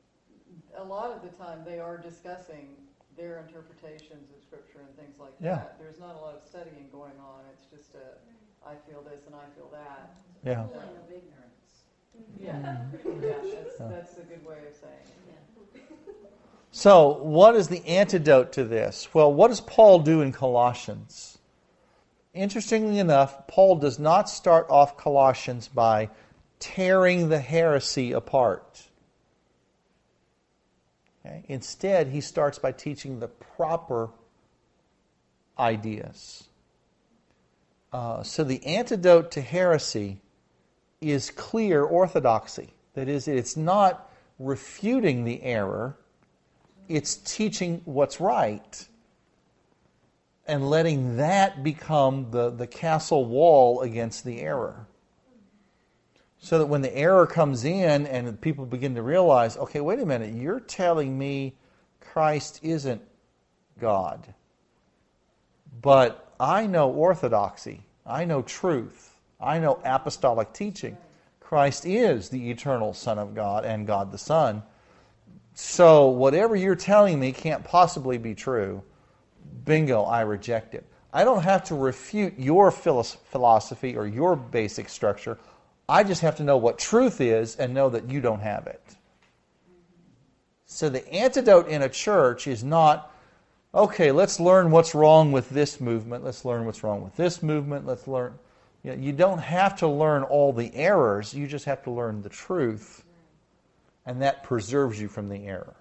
a lot of the time they are discussing their interpretations of Scripture and things like Yeah. that. There's not a lot of studying going on. It's just a, I feel this and I feel that. Yeah. Pulling of ignorance. Yeah, yeah, that's, that's a good way of saying it. So, what is the antidote to this? Well, what does Paul do in Colossians? Interestingly enough, Paul does not start off Colossians by tearing the heresy apart. Okay? Instead, he starts by teaching the proper ideas. Uh, so the antidote to heresy is clear orthodoxy. That is, it's not refuting the error, it's teaching what's right and letting that become the, the castle wall against the error. So that when the error comes in and people begin to realize, okay, wait a minute, you're telling me Christ isn't God. But I know orthodoxy. I know truth. I know apostolic teaching. Christ is the eternal Son of God and God the Son. So whatever you're telling me can't possibly be true. Bingo, I reject it. I don't have to refute your philosophy or your basic structure. I just have to know what truth is and know that you don't have it. So the antidote in a church is not, okay, let's learn what's wrong with this movement. Let's learn what's wrong with this movement. Let's learn. You know, you don't have to learn all the errors. You just have to learn the truth. And that preserves you from the error.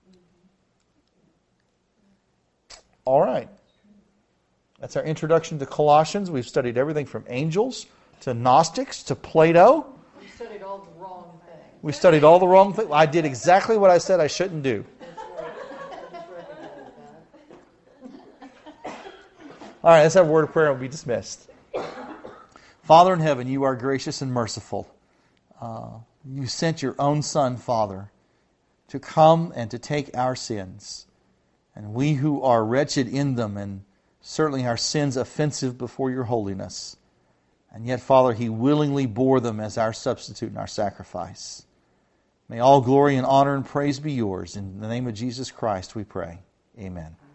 All right. That's our introduction to Colossians. We've studied everything from angels to Gnostics to Plato. We studied all the wrong things. We studied all the wrong things. I did exactly what I said I shouldn't do. That's right. I just recognized that. All right, let's have a word of prayer and we'll be dismissed. Father in heaven, you are gracious and merciful. Uh, you sent your own Son, Father, to come and to take our sins. And we who are wretched in them, and certainly our sins offensive before your holiness. And yet, Father, He willingly bore them as our substitute and our sacrifice. May all glory and honor and praise be yours. In the name of Jesus Christ we pray. Amen.